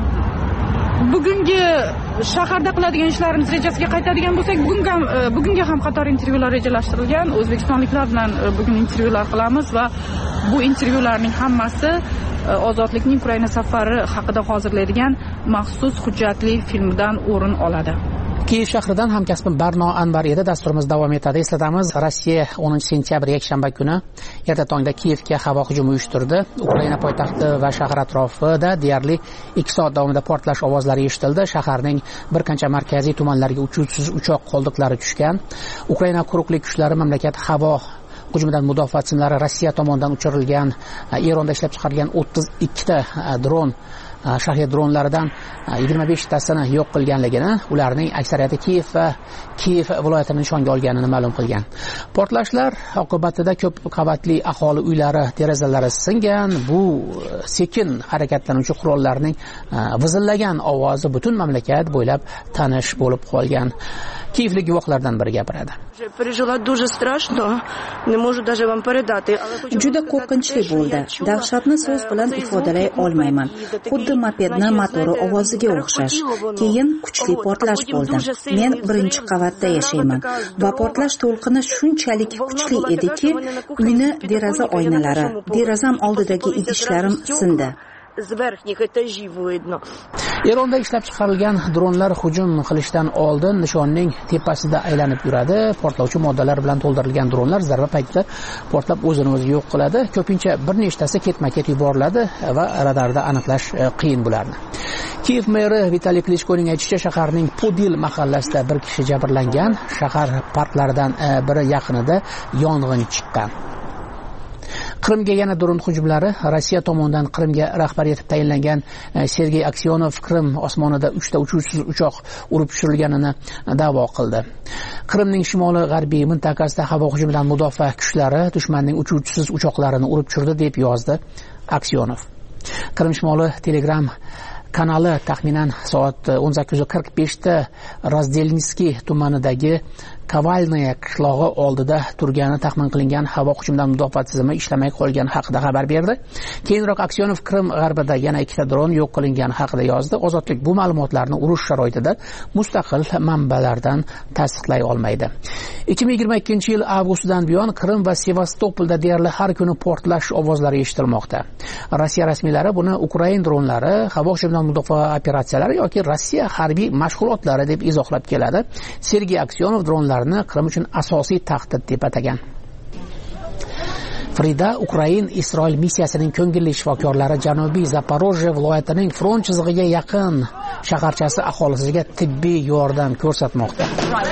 bugungi shaharda qiladigan ishlarimiz rejasiga qaytadigan bo'lsak, bugunga bugunga ham qator intervyular rejalashtirilgan. O'zbekistonliklar bilan bugun intervyular qilamiz va bu intervyularning hammasi Ozodlikning Ukraina safari haqida hozirlaydigan maxsus hujjatli filmdan o'rin oladi. Kiyev shahridan hamkasbim Barno Anvar edi. Dasturimiz davom etadi. Eslatamiz, Rossiya o'ninchi sentyabr yakshanba kuni erta tongda Kiyevga havo hujumi uyushtirdi. Ukraina poytaxti va shahar atrofida deyarli ikki soat davomida portlash ovozlari eshitildi. Shaharning bir qancha markaziy tumanlariga uchuvchisiz uchoq qoldiqlari tushgan. Ukraina quruqlik kuchlari mamlakat havo hujumidan mudofaa tizimlari Rossiya tomonidan uchirilgan, Eronda ishlab chiqarilgan o'ttiz ikkita dron, shahar dronlaridan yigirma beshtasini yo'q qilganligini, ularning aksariyati Kiyev va Kiyev viloyatini nishonga olganini ma'lum qilgan. Portlashlar oqibatida ko'p qavatli aholi uylari derazalari singan. Bu sekin harakatlanuvchi qurollarning vizillagan ovozi butun mamlakat bo'ylab tanish bo'lib qolgan. Kiyevlik guvohlardan biri gapiradi. Juda qo'rqinchli bo'ldi. Dahshatni so'z bilan ifodalay olmayman. Xuddi mopedning motori ovoziga o'xshash. Keyin kuchli portlash bo'ldi. Men birinchi qavatda yashayman va portlash to'lqini shunchalik kuchli ediki, uyni deraza oynalari, derazam oldidagi idishlarim sindi. Eronda ishlab chiqarilgan dronlar hujum qilishdan oldin nishonning tepasida aylanib yuradi. Portlovchi moddalar bilan to'ldirilgan dronlar zarba paytida portlab o'zini o'zi yo'q qiladi. Ko'pincha bir nechtasi ketma-ket yuboriladi va radarda aniqlash qiyin bularni. Kiyev meri Vitaliy Klitschkoning aytishicha, shaharning Podil mahallasida bir kishi jabrlangan. Shahar parklaridan biri yaqinida yong'in chiqqan. Qrimga yana dron hujumlari. Rossiya tomonidan Qrimga rahbar etib tayinlangan Sergey Aksyonov Qrim osmonida uchta uchuvchisiz uchoq urib tushirilganini da'vo qildi. Qrimning shimoliy g'arbiy mintaqasida havo hujumidan mudofaa kuchlari dushmanning uchuvchisiz uchoqlarini urib tushirdi deb yozdi Aksyonov. Qrim shimoli Telegram kanali taxminan soat o'n sakkiz qirq beshda Razdelniskiy tumanidagi Kavalnaya qishlog'i oldida turgani taxmin qilingan havo hujumidan mudofaa tizimi ishlamay qolgani haqida xabar berdi. Keyinroq Aksyonov Qrim g'arbida yana ikkita dron yo'q qilingani haqida yozdi. Ozodlik bu ma'lumotlarni urush sharoitida mustaqil manbalardan tasdiqlay olmaydi. ikki ming yigirma ikkinchi yil avgustdan buyon Qrim va Sevastopolda deyarli har kuni portlash ovozlari eshitilmoqda. Rossiya rasmiylari buni Ukraina dronlari, havo hujumidan mudofaa operatsiyalari yoki Rossiya harbiy mashg'ulotlari deb izohlab keladi. Sergey Aksyonov dronlar Qrim uchun asosiy tahdid deb atagan. Frida Ukrain Isroil missiyasining ko'ngilli shifokorlari Janubiy Zaporojye viloyatining front chizig'iga yaqin shaharchasi aholisiga tibbiy yordam ko'rsatmoqda.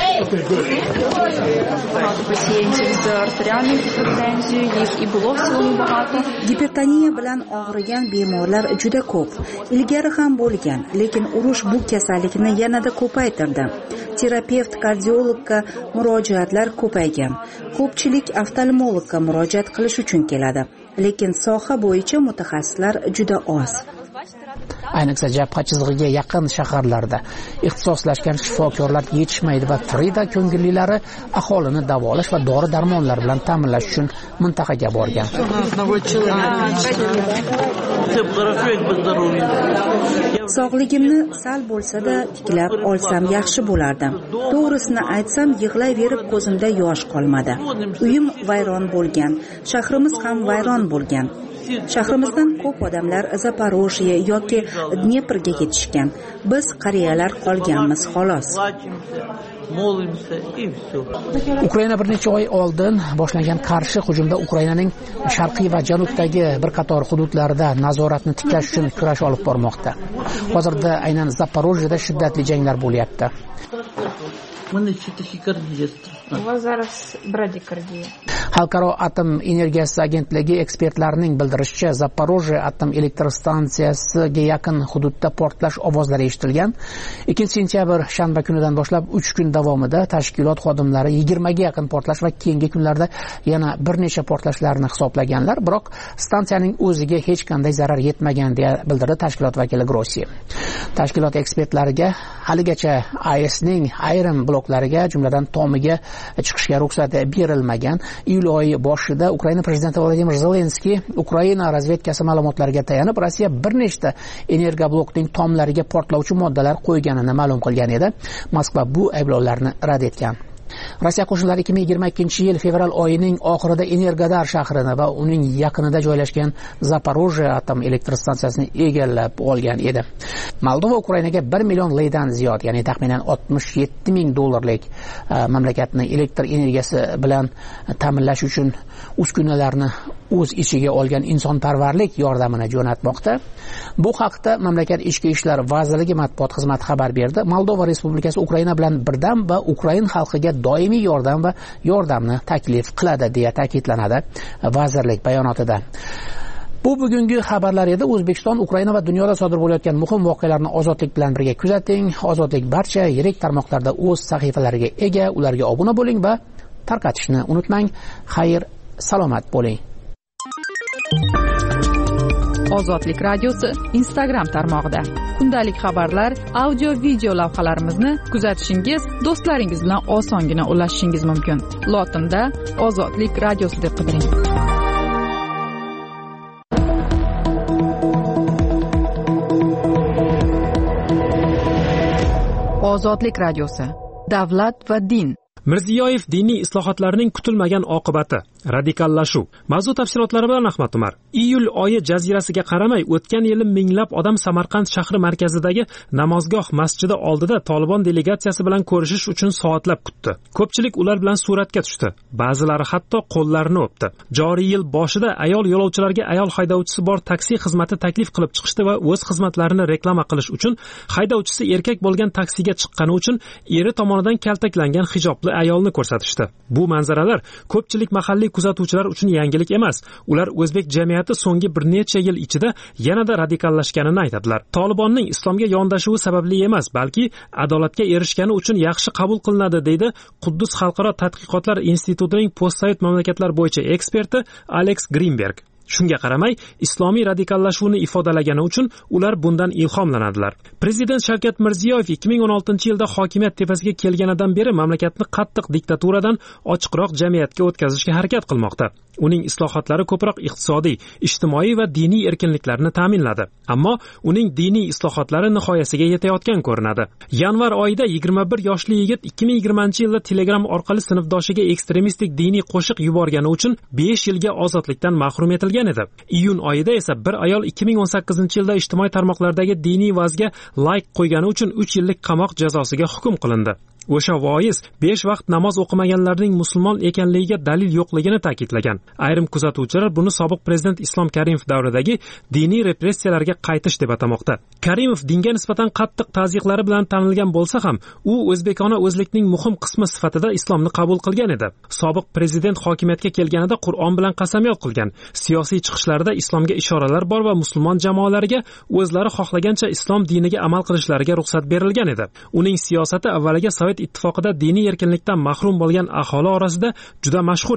Gipertoniya bilan og'rigan bemorlar juda ko'p. Ilgari ham bo'lgan, lekin urush bu kasallikni yanada ko'paytirdi. Terapevt, kardiologga murojaatlar ko'paygan. Ko'pchilik oftalmologga murojaat qilish uchun keladi, lekin soha bo'yicha mutaxassislar juda oz. Ayniqsa jabha chizig'iga yaqin shaharlarda ixtisoslashgan shifokorlar yetishmaydi va Frida ko'ngillilari aholini davolash va dori-darmonlar bilan ta'minlash uchun mintaqaga borgan. Sog'ligimni sal bo'lsa-da tiklab olsam yaxshi bo'lardi. To'g'risini aytsam, yig'layverib ko'zimda yosh qolmadi. Uyim vayron bo'lgan, shahrimiz ham vayron bo'lgan. Shahrimizdan ko'p odamlar Zaporojye yoki Dneprga ketishgan. Biz qariyalar qolganmiz xolos. Ukraina bir necha oy oldin boshlangan qarshi hujumda Ukrainaning sharqiy va janubdagi bir qator hududlarida nazoratni tiklash uchun kurash olib bormoqda. Hozirda aynan Zaporojyeda shiddatli janglar bo'lyapti. Xalqaro atom energiyasi agentligi ekspertlarining bildirishicha, Zaporojye atom elektr stansiyasiga yaqin hududda portlash ovozlari eshitilgan. ikkinchi sentyabr shanba kunidan boshlab uch kun davomida tashkilot xodimlari yigirmaga yaqin portlash va keyingi kunlarda yana bir necha portlashlarni hisoblaganlar, biroq stansiyaning o'ziga hech qanday zarar yetmagan deya bildirdi tashkilot vakili Grossi. Tashkilot ekspertlariga haligacha A E S'ning ayrim bloklariga, jumladan tomiga chiqishga ruxsat berilmagan. Iyul oyi boshida Ukraina prezidenti Vladimir Zelenskiy Ukraina razvedkasi ma'lumotlariga tayanib, Rossiya bir nechta energoblokning tomlariga portlovchi moddalar qo'yganini ma'lum qilgan edi. Moskva bu ayblovlarni rad etgan. Rossiya qo'shinlari ikki ming yigirma ikkinchi yil fevral oyining oxirida Energodar shahrini va uning yaqinida joylashgan Zaporojye atom elektr stansiyasini egallab olgan edi. Moldova Ukrainaga bir million leydan ziyod, ya'ni taxminan oltmish yetti ming dollarlik mamlakatni elektr energiyasi bilan ta'minlash uchun uskunalarni o'z ichiga olgan insonparvarlik yordamini jo'natmoqda. Bu haqda mamlakat ichki ishlar vazirligi matbuot xizmati xabar berdi. Moldova Respublikasi Ukraina bilan birdam va Ukraina xalqiga doimiy yordam va yordamni taklif qiladi deya ta'kidlanadi vazirlik bayonotida. Bu bugungi xabarlar edi. O'zbekiston, Ukraina va dunyoda sodir bo'layotgan muhim voqealarni Ozodlik bilan birga kuzating. Ozodlik barcha yirik tarmoqlarda o'z sahifalariga ega. Ularga obuna bo'ling va tarqatishni unutmang. Xayr, salomat bo'ling. Ozodlik radiosi Instagram tarmog'ida kundalik xabarlar, audio, video lavhalarimizni kuzatishingiz, do'stlaringiz bilan osongina ulashishingiz mumkin. Lotinda Ozodlik radiosi deb qidiring. Ozodlik radiosi. Davlat va din. Mirziyoyev diniy islohotlarning kutilmagan oqibati, radikallashuv. Mavzu tafsilotlari bilan Ahmad Umar. Iyul oyi jazirasiga qaramay, o'tgan yili minglab odam Samarqand shahri markazidagi namozgoh masjidi oldida Tolibon delegatsiyasi bilan ko'rishish uchun soatlab kutdi. Ko'pchilik ular bilan suratga tushdi. Ba'zilari hatto qo'llarini o'pdi. Joriy yil boshida ayol yo'lovchilarga ayol haydovchisi bor taksi xizmati taklif qilib chiqishdi va o'z xizmatlarini reklama qilish uchun haydovchisi erkak bo'lgan taksiga chiqqani uchun eri tomonidan kaltaklangan hijobli ayolni ko'rsatishdi. Bu manzaralar ko'pchilik mahalliy kuzatuvchilar uchun yangilik emas. Ular o'zbek jamiyati so'nggi bir necha yil ichida yanada radikallashganini aytadilar. Tolibonning islomga yondashuvi sababli emas, balki adolatga erishgani uchun yaxshi qabul qilinadi, deydi Quddus xalqaro tadqiqotlar institutining postsovet mamlakatlar bo'yicha eksperti Alex Greenberg. Shunga qaramay, islomiy radikallashuvni ifodalagani uchun ular bundan ilhomlanadilar. Prezident Shavkat Mirziyoyev ikki ming o'n oltinchi yilda hokimiyat tepasiga kelganidan beri mamlakatni qattiq diktaturadan ochiqroq jamiyatga o'tkazishga harakat qilmoqda. Uning islohotlari ko'proq iqtisodiy, ijtimoiy va diniy erkinliklarni ta'minladi. Ammo uning diniy islohotlari nihoyasiga yetayotgan ko'rinadi. Yanvar oyida yigirma bir yoshli yigit ikki ming yigirmanchi yilda Telegram orqali sinfdoshiga ekstremistik diniy qo'shiq yuborgani uchun besh yilga ozodlikdan mahrum etilgan edi. Iyun oyida esa bir ayol ikki ming o'n sakkizinchi yilda ijtimoiy tarmoqlardagi diniy vazga like qo'ygani uchun uch yillik qamoq jazosiga hukm qilindi. O'sha voiz besh vaqt namoz o'qimaganlarning musulmon ekanligiga dalil yo'qligini ta'kidlagan. Ayrim kuzatuvchilar buni sobiq prezident Islom Karimov davridagi diniy repressiyalarga qaytish deb atamoqda. Karimov dinga nisbatan qattiq tazyiqlari bilan tanilgan bo'lsa ham, u o'zbekona o'zlikning muhim qismi sifatida islomni qabul qilgan edi. Sobiq prezident hokimiyatga kelganida Qur'on bilan qasamyod qilgan. Siyosiy chiqishlarida islomga ishoralar bor va musulmon jamoalariga o'zlari xohlagancha islom diniga amal qilishlariga ruxsat berilgan edi. Uning siyosati avvaliga Sovet ittifoqida diniy erkinlikdan mahrum bo'lgan aholi orasida juda mashhur edi.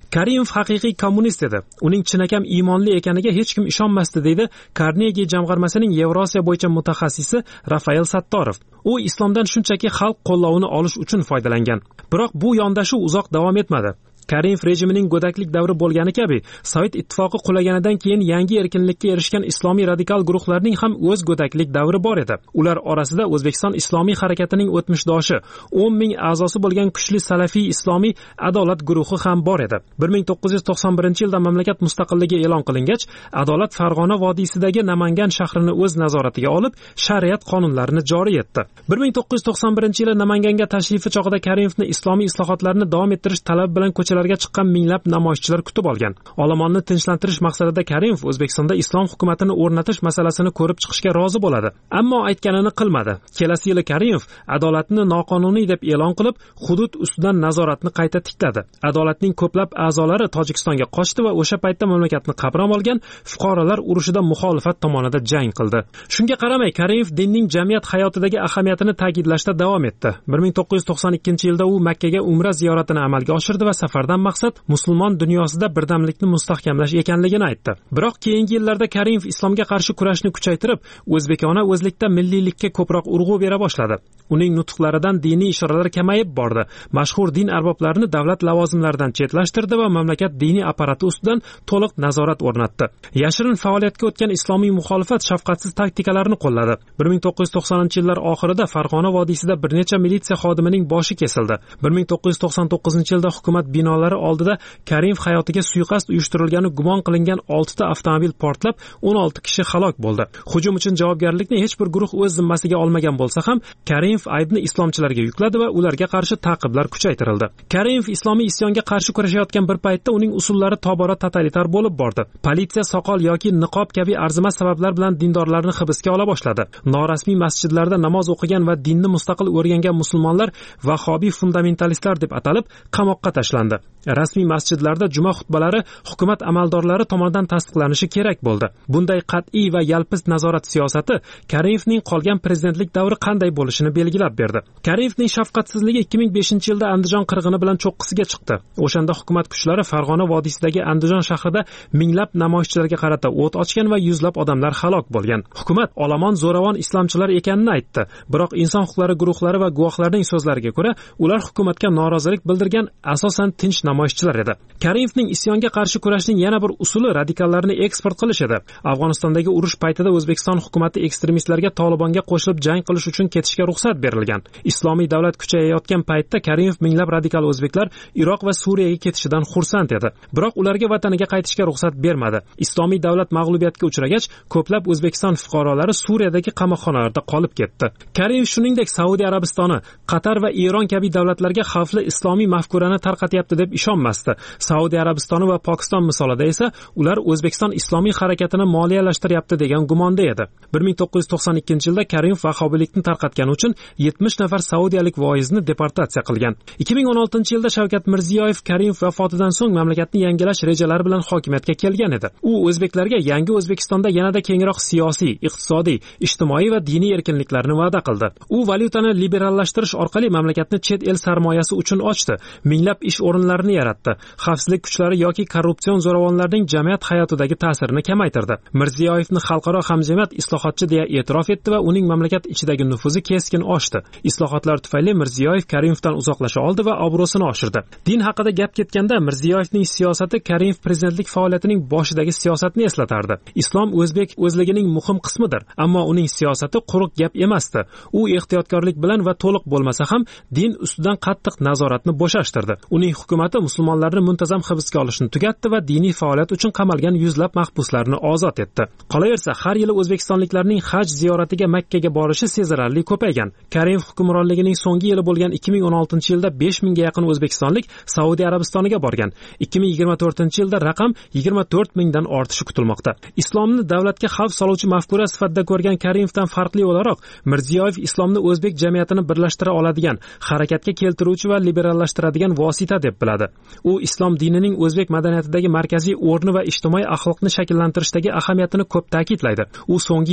Karimov haqiqiy kommunist edi. Uning chinakam iymonli ekaniga hech kim ishonmasdi, deydi Carnegie jamg'armasining Yevrosiyo bo'yicha mutaxassisi Rafael Sattorov. U islomdan shunchaki xalq qo'llovini olish uchun foydalangan. Biroq bu yondashuv uzoq davom etmadi. Karimov rejimining go'daklik davri bo'lgani kabi, Sovet ittifoqi qulaganidan keyin yangi erkinlikka erishgan islomiy radikal guruhlarning ham o'z go'daklik davri bor edi. Ular orasida O'zbekiston islomiy harakatining o'tmishdoshi, o'n ming a'zosi bo'lgan kuchli salafiy islomiy adolat guruhi ham bor edi. bir ming to'qqiz yuz to'qson birinchi yilda mamlakat mustaqilligi e'lon qilingach, Adolat Farg'ona vodiysidagi Namangan shahrini o'z nazoratiga olib, shariat qonunlarini joriy etdi. bir ming to'qqiz yuz to'qson birinchi yili Namanganga tashrifi chog'ida Karimovni islomiy islohotlarni davom ettirish talabi bilan ko'chalarga chiqqan minglab namoyishchilar kutib olgan. Olomonni tinchlantirish maqsadida Karimov O'zbekistonda islom hukumatini o'rnatish masalasini ko'rib chiqishga rozi bo'ladi. Ammo aytganini qilmadi. Kelasi yili Karimov adolatni noqonuniy deb e'lon qilib, hudud ustidan nazoratni qayta tikladi. Adolatning ko'plab a'zolari Tojikistonga qochdi va o'sha paytda mamlakatni qamrab olgan fuqarolar urushida muxolifat tomonida jang qildi. Shunga qaramay, Karimov dinning jamiyat hayotidagi ahamiyatini ta'kidlashda davom etdi. bir ming to'qqiz yuz to'qson ikkinchi yilda u Makka ga umra ziyoratini amalga oshirdi va safardan maqsad musulmon dunyosida birdamlikni mustahkamlash ekanligini aytdi. Biroq keyingi yillarda Karimov islomga qarshi kurashni kuchaytirib, o'zbekona o'zlikda milliylikka ko'proq urg'u bera boshladi. Uning nutqlaridan diniy ishoralar kamayib bordi. Mashhur din arboblarini davlat lavozimlaridan chetlashtirdi va mamlakat diniy apparati ustidan to'liq nazorat o'rnatdi. Yashirin faoliyatga o'tgan islomiy muxolifat shafqatsiz taktikalarni qo'lladi. bir ming to'qqiz yuz to'qsoninchi yillar oxirida Farg'ona vodiysida bir necha militsiya xodimining boshi kesildi. bir ming to'qqiz yuz to'qson to'qqizinchi yilda hukumat binolari oldida Karimov hayotiga suiqasd uyushtirilgani gumon qilingan olti ta avtomobil portlab, o'n olti kishi halok bo'ldi. Hujum uchun javobgarlikni hech bir guruh o'z zimmasiga olmagan bo'lsa ham, Karimov aybni islomchilarga yukladi va ularga qarshi ta'qiblar kuchaytirildi. Karimov islomiy isyonga qarshi kurashayotgan bir paytda uning usullari tobora totalitar bo'lib bordi. Politsiya soqol yoki niqob kabi arzimas sabablar bilan dindorlarni hibsga ola boshladi. Norasmiy masjidlarda namoz o'qigan va dinni mustaqil o'rgangan musulmonlar vahobiy fundamentalistlar deb atalib, qamoqqa tashlandi. Rasmiy masjidlarda juma xutbalari hukumat amaldorlari tomonidan tasdiqlanishi kerak bo'ldi. Bunday qat'iy va yalpiz nazorat siyosati Karimovning qolgan prezidentlik davri qanday bo'lishini belgilab berdi. Karimovning shafqatsizligi ikki ming beshinchi yilda Andijon qirg'ini bilan cho'qqisiga chiqdi. O'shanda hukumat kuchlari Farg'ona vodiysidagi Andijon shahrida minglab namoyishchilarga qarata o't ochgan va yuzlab odamlar halok bo'lgan. Hukumat olomon zo'ravon islomchilar ekanini aytdi. Biroq inson huquqlari guruhlari va guvohlarning so'zlariga ko'ra, ular hukumatga norozilik bildirgan asosan tinch namoyishchilar edi. Karimovning isyonga qarshi kurashning yana bir usuli radikallarni eksport qilish edi. Afg'onistondagi urush paytida O'zbekiston hukumatı ekstremistlarga Tolibonga qo'shilib jang qilish uchun ketishga ruxsat berilgan. Islomiy davlat kuchayayotgan paytda Karimov minglab radikal o'zbeklar Iroq va Suriyaga ketishidan xursand edi. Biroq ularga vataniga qaytishga ruxsat bermadi. Islomiy davlat mag'lubiyatga uchragach, ko'plab O'zbekiston fuqarolari Suriyadagi qamoqxonalarda qolib ketdi. Karimov shuningdek Saudiya Arabistoni, Qatar va Eron kabi davlatlarga xavfli islomiy mafkurani tarqatyapti deb ishonmasdi. Saudiya Arabistoni va Pokiston misolida esa ular O'zbekiston islomiy harakatini moliyalashtiryapti degan gumonda edi. bir ming to'qqiz yuz to'qson ikkinchi yilda Karimov vahobiylikni tarqatgani uchun yetmish nafar saudiyalik voizni deportatsiya qilgan. ikki ming o'n oltinchi yilda Shavkat Mirziyoyev Karimov vafotidan so'ng mamlakatni yangilash rejalari bilan hokimiyatga kelgan edi. U o'zbeklarga yangi O'zbekistonda yanada kengroq siyosiy, iqtisodiy, ijtimoiy va diniy erkinliklarni va'da qildi. U valyutani liberallashtirish orqali mamlakatni chet el sarmoyasi uchun ochdi. Minglab ish o'rinlarini yaratdi. Xavfsizlik kuchlari yoki korrupsion zo'ravonlarning jamiyat hayotidagi ta'sirini kamaytirdi. Mirziyoyevni xalqaro hamjamiyat islohotchi deya e'tirof etdi va uning mamlakat ichidagi nufuzi keskin oshdi. Islohotlar tufayli Mirziyoyev Karimovdan uzoqlasha oldi va obro'sini oshirdi. Din haqida gap ketganda Mirziyoyevning siyosati Karimov prezidentlik faoliyatining boshidagi siyosatni eslatardi. Islom o'zbek o'zligining muhim qismidir, ammo uning siyosati quruq gap emasdi. U ehtiyotkorlik bilan va to'liq bo'lmasa ham din ustidan qattiq nazoratni bo'shashtirdi. Uning hukumati musulmonlarni muntazam hibsga olishni tugatdi va diniy faoliyat uchun qamalgan yuzlab mahbuslarni ozod etdi. Qolaversa, har yili o'zbekistonliklarning haj ziyoratiga Makkaga borishi sezilarli ko'paygan. Karimov hukmronligining so'nggi yili bo'lgan ikki ming o'n oltinchi yilda besh mingga yaqin o'zbekistonlik Saudiya Arabistoniga borgan. ikki ming yigirma to'rtinchi yilda raqam yigirma to'rt mingdan ortishi kutilmoqda. Islomni davlatga xavf soluvchi mafkura sifatida ko'rgan Karimovdan farqli o'laroq, Mirziyoyev islomni o'zbek jamiyatini birlashtira oladigan, harakatga keltiruvchi va liberallashtiradigan vosita deb biladi. U islom dinining o'zbek madaniyatidagi markaziy o'rni va ijtimoiy axloqni shakllantirishdagi ahamiyatini ko'p ta'kidlaydi. U so'nggi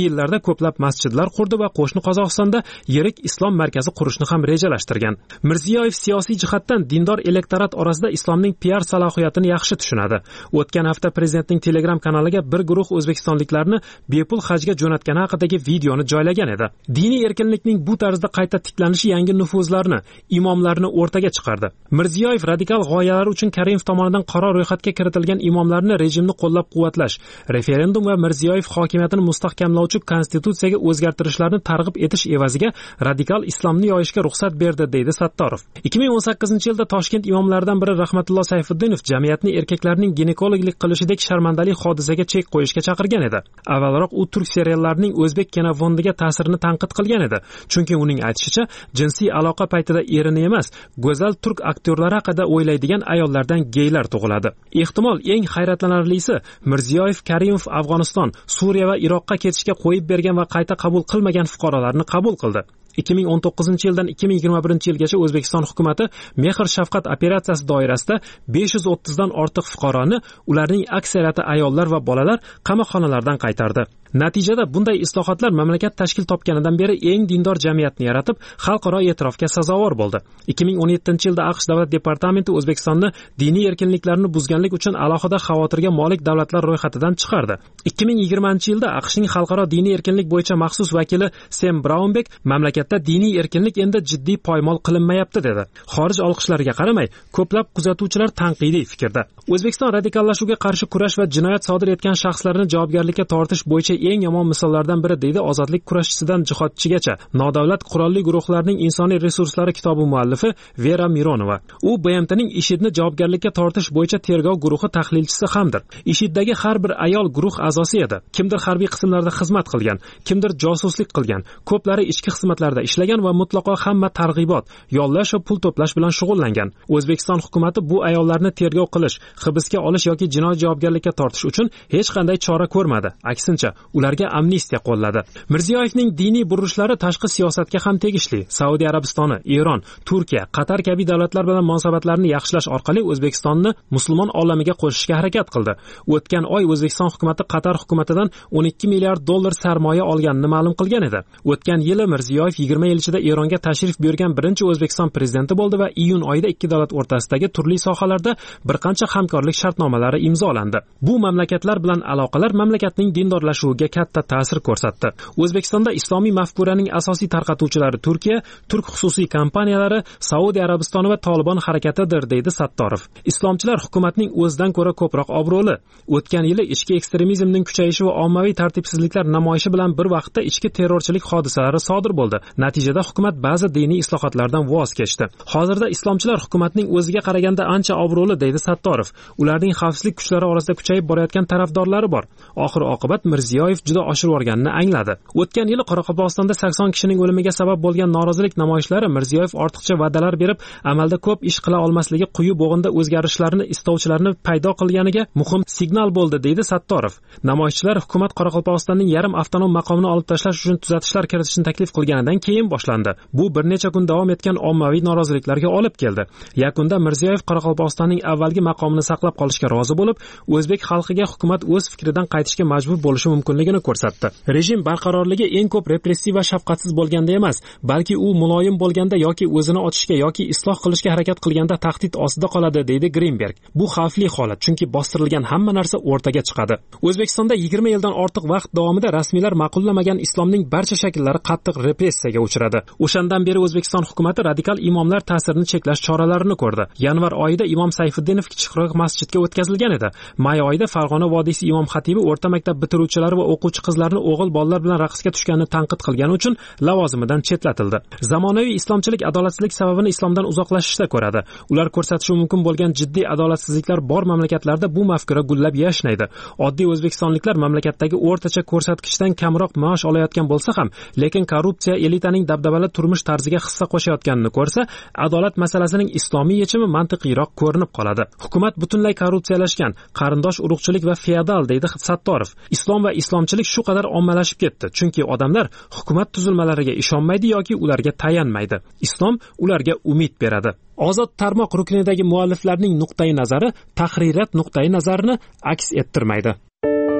yillarda ko'plab masjidlar qurdi va qo'shni Qozog'istonda yirik islom markazi qurishni ham rejalashtirgan. Mirziyoyev siyosiy jihatdan dindor elektorat orasida islomning P R salohiyatini yaxshi tushunadi. O'tgan hafta prezidentning Telegram kanaliga bir guruh o'zbekistonliklarni bepul hajga jo'natgani haqidagi videoni joylagan edi. Diniy erkinlikning bu tarzda qayta tiklanishi yangi nufuzlarni, imomlarni o'rtaga chiqardi. Mirziyoyev radikal g'oyalar uchun Karimov tomonidan qora ro'yxatga kiritilgan imomlarni rejimni qo'llab-quvvatlash, referendum va Mirziyoyev hokimiyatini mustahkamlovchi konstitutsiyaga o'zgartirishlarni targ'ib etish evaziga radikal islomni yoyishga ruxsat berdi, deydi Sattorov. ikki ming o'n sakkizinchi yilda Toshkent imomlaridan biri Rahmatulloh Sayfiddinov jamiyatni erkaklarning ginekologlik qilishidek sharmandali hodisaga chek qo'yishga chaqirgan edi. Avvalroq u turk seriallarining o'zbek kinofondiga ta'sirini tanqid qilgan edi. Chunki uning aytishicha, jinsiy aloqa paytida erini emas, go'zal turk aktyorlari haqida o'ylaydigan ayollardan geylar tug'iladi. Ehtimol eng hayratlanarlisi, Mirziyoyev Karimov Afg'oniston, Suriya va Iroqqa ketishga qo'yib bergan va qayta qabul qilmagan fuqarolarni qabul qildi. ikki ming o'n to'qqizinchi yildan ikki ming yigirma birinchi yilgacha O'zbekiston hukumatı Mehr shafqat operatsiyasi doirasida besh yuz o'ttizdan ortiq fuqaroni, ularning aksariyati ayollar va bolalar qamoqxonalardan qaytardi. Natijada bunday islohotlar mamlakat tashkil topganidan beri eng dindor jamiyatni yaratib, xalqaro e'tirofga sazovor bo'ldi. ikki ming o'n yettinchi yilda AQSh davlat departamenti O'zbekistonni diniy erkinliklarni buzganlik uchun alohida xavotirga molik davlatlar ro'yxatidan chiqardi. ikki ming yigirmanchi yilda AQShning xalqaro diniy erkinlik bo'yicha maxsus vakili Sam Braunbek mamlakatda diniy erkinlik endi jiddiy poymol qilinmayapti dedi. Xorij olqishlariga qaramay, ko'plab kuzatuvchilar tanqidiy fikrda. O'zbekiston radikallashuvga qarshi kurash va jinoyat sodir etgan shaxslarni javobgarlikka tortish bo'yicha eng yomon misollardan biri, deydi ozodlik kurashchisidan jihodchigacha nodavlat qurolli guruhlarning insoniy resurslari kitobi muallifi Vera Mironova. U B M T'ning IShIDni javobgarlikka tortish bo'yicha tergov guruhi tahlilchisi hamdir. IShIDdagi har bir ayol guruh a'zosi edi. Kimdir harbiy qismlarda xizmat qilgan, kimdir josuslik qilgan, ko'plari ichki xizmatlarda ishlagan va mutlaqo hamma targ'ibot, yollash va pul to'plash bilan shug'ullangan. O'zbekiston hukumatı bu ayollarni tergov qilish, hibsga olish yoki jinoiy javobgarlikka tortish uchun hech qanday chora ko'rmadi. Aksincha, ularga amnistiya qo'lladi. Mirziyoyevning diniy burishlari tashqi siyosatga ham tegishli. Saudiya Arabistoni, Eron, Turkiya, Qatar kabi davlatlar bilan munosabatlarni yaxshilash orqali O'zbekistonni musulmon olamiga qo'shishga harakat qildi. O'tgan oy O'zbekiston hukumatı Qatar hukumatidan o'n ikki milliard dollar sarmoya olganini ma'lum qilgan edi. O'tgan yili Mirziyoyev yigirma yil ichida Eronga tashrif buyurgan birinchi O'zbekiston prezidenti bo'ldi va iyun oyida ikki davlat o'rtasidagi turli sohalarda bir qancha hamkorlik shartnomalari imzolandi. Bu mamlakatlar bilan aloqalar mamlakatning dindorlashuviga katta ta'sir ko'rsatdi. O'zbekistonda islomiy mafkuraning asosiy tarqatuvchilari Turkiya, turk xususiy kompaniyalari, Saudiya Arabistoni va Tolibon harakatidir, deydi Sattorov. Islomchilar hukumatning o'zidan ko'ra ko'proq obro'li. O'tgan yili ichki ekstremizmning kuchayishi va ommaviy tartibsizliklar namoyishi bilan bir vaqtda ichki terrorchilik hodisalari sodir bo'ldi. Natijada hukumat ba'zi diniy islohotlardan voz kechdi. Hozirda islomchilar hukumatning o'ziga qaraganda ancha obro'li, deydi Sattorov. Ularning xavfsizlik kuchlari orasida kuchayib borayotgan tarafdorlari bor. Oxir oqibat Mirziyoyev juda oshirib yuborganini angladi. O'tgan yili Qoraqalpog'istonda sakson kishining o'limiga sabab bo'lgan norozilik namoyishlari Mirziyoyev ortiqcha va'dalar berib, amalda ko'p ish qila olmasligi quyi bo'g'inda o'zgarishlarni istovchilarni paydo qilganiga muhim signal bo'ldi, deydi Sattorov. Namoyishchilar hukumat Qoraqalpog'istonning yarim avtonom maqomini olib tashlash uchun tuzatishlar kiritishni taklif qilganidan keyin boshlandi. Bu bir necha kun davom etgan ommaviy noroziliklarga olib keldi. Yakunda Mirziyoyev Qoraqalpog'istonning avvalgi maqomini saqlab qolishga rozi bo'lib, o'zbek xalqiga hukumat o'z fikridan qaytishga majbur bo'lishi mumkinligini ko'rsatdi. Rejim barqarorligi eng ko'p repressiv va shafqatsiz bo'lganda emas, balki u muloyim bo'lganda yoki o'zini ochishga yoki isloh qilishga harakat qilganda tahdid ostida qoladi, deydi Greenberg. Bu xavfli holat, chunki bostirilgan hamma narsa o'rtaga chiqadi. O'zbekistonda yigirma yildan ortiq vaqt davomida rasmiylar ma'qullamagan islomning barcha shakllari qattiq repressiyaga uchradi. O'shandan beri O'zbekiston hukumatı radikal imomlar ta'sirini cheklash choralarini ko'rdi. Yanvar oyida Imom Sayfiddinov kichikroq masjidga o'tkazilgan edi. May oyida Farg'ona vodiysi imom xatibi o'rta maktab bitiruvchilari va o'quvchi qizlarni o'g'il bolalar bilan raqsga tushganini tanqid qilgani uchun lavozimidan chetlatildi. Zamonaviy islomchilik adolatsizlik sababini islomdan uzoqlashishda ko'radi. Ular ko'rsatishi mumkin bo'lgan jiddiy adolatsizliklar bor mamlakatlarda bu mafkura gullab yashnaydi. Oddiy o'zbekistonliklar mamlakatdagi o'rtacha ko'rsatkichdan kamroq maosh olayotgan bo'lsa ham, lekin korrupsiya elitaning dabdabali turmush tarziga hissa qo'shayotganini ko'rsa, adolat masalasining islomiy yechimi mantiqiyroq ko'rinib qoladi. Hukumat butunlay korrupsiyalashgan, qarindosh urug'chilik va feodal, deydi Sattorov. Islom va islomchilik shu qadar ommalashib ketdi, chunki odamlar hukumat tuzilmalariga ishonmaydi yoki ularga tayanmaydi. Islom ularga umid beradi. Ozod tarmoq ruknidagi mualliflarning nuqtai nazari tahririyat nuqtai nazarini aks ettirmaydi.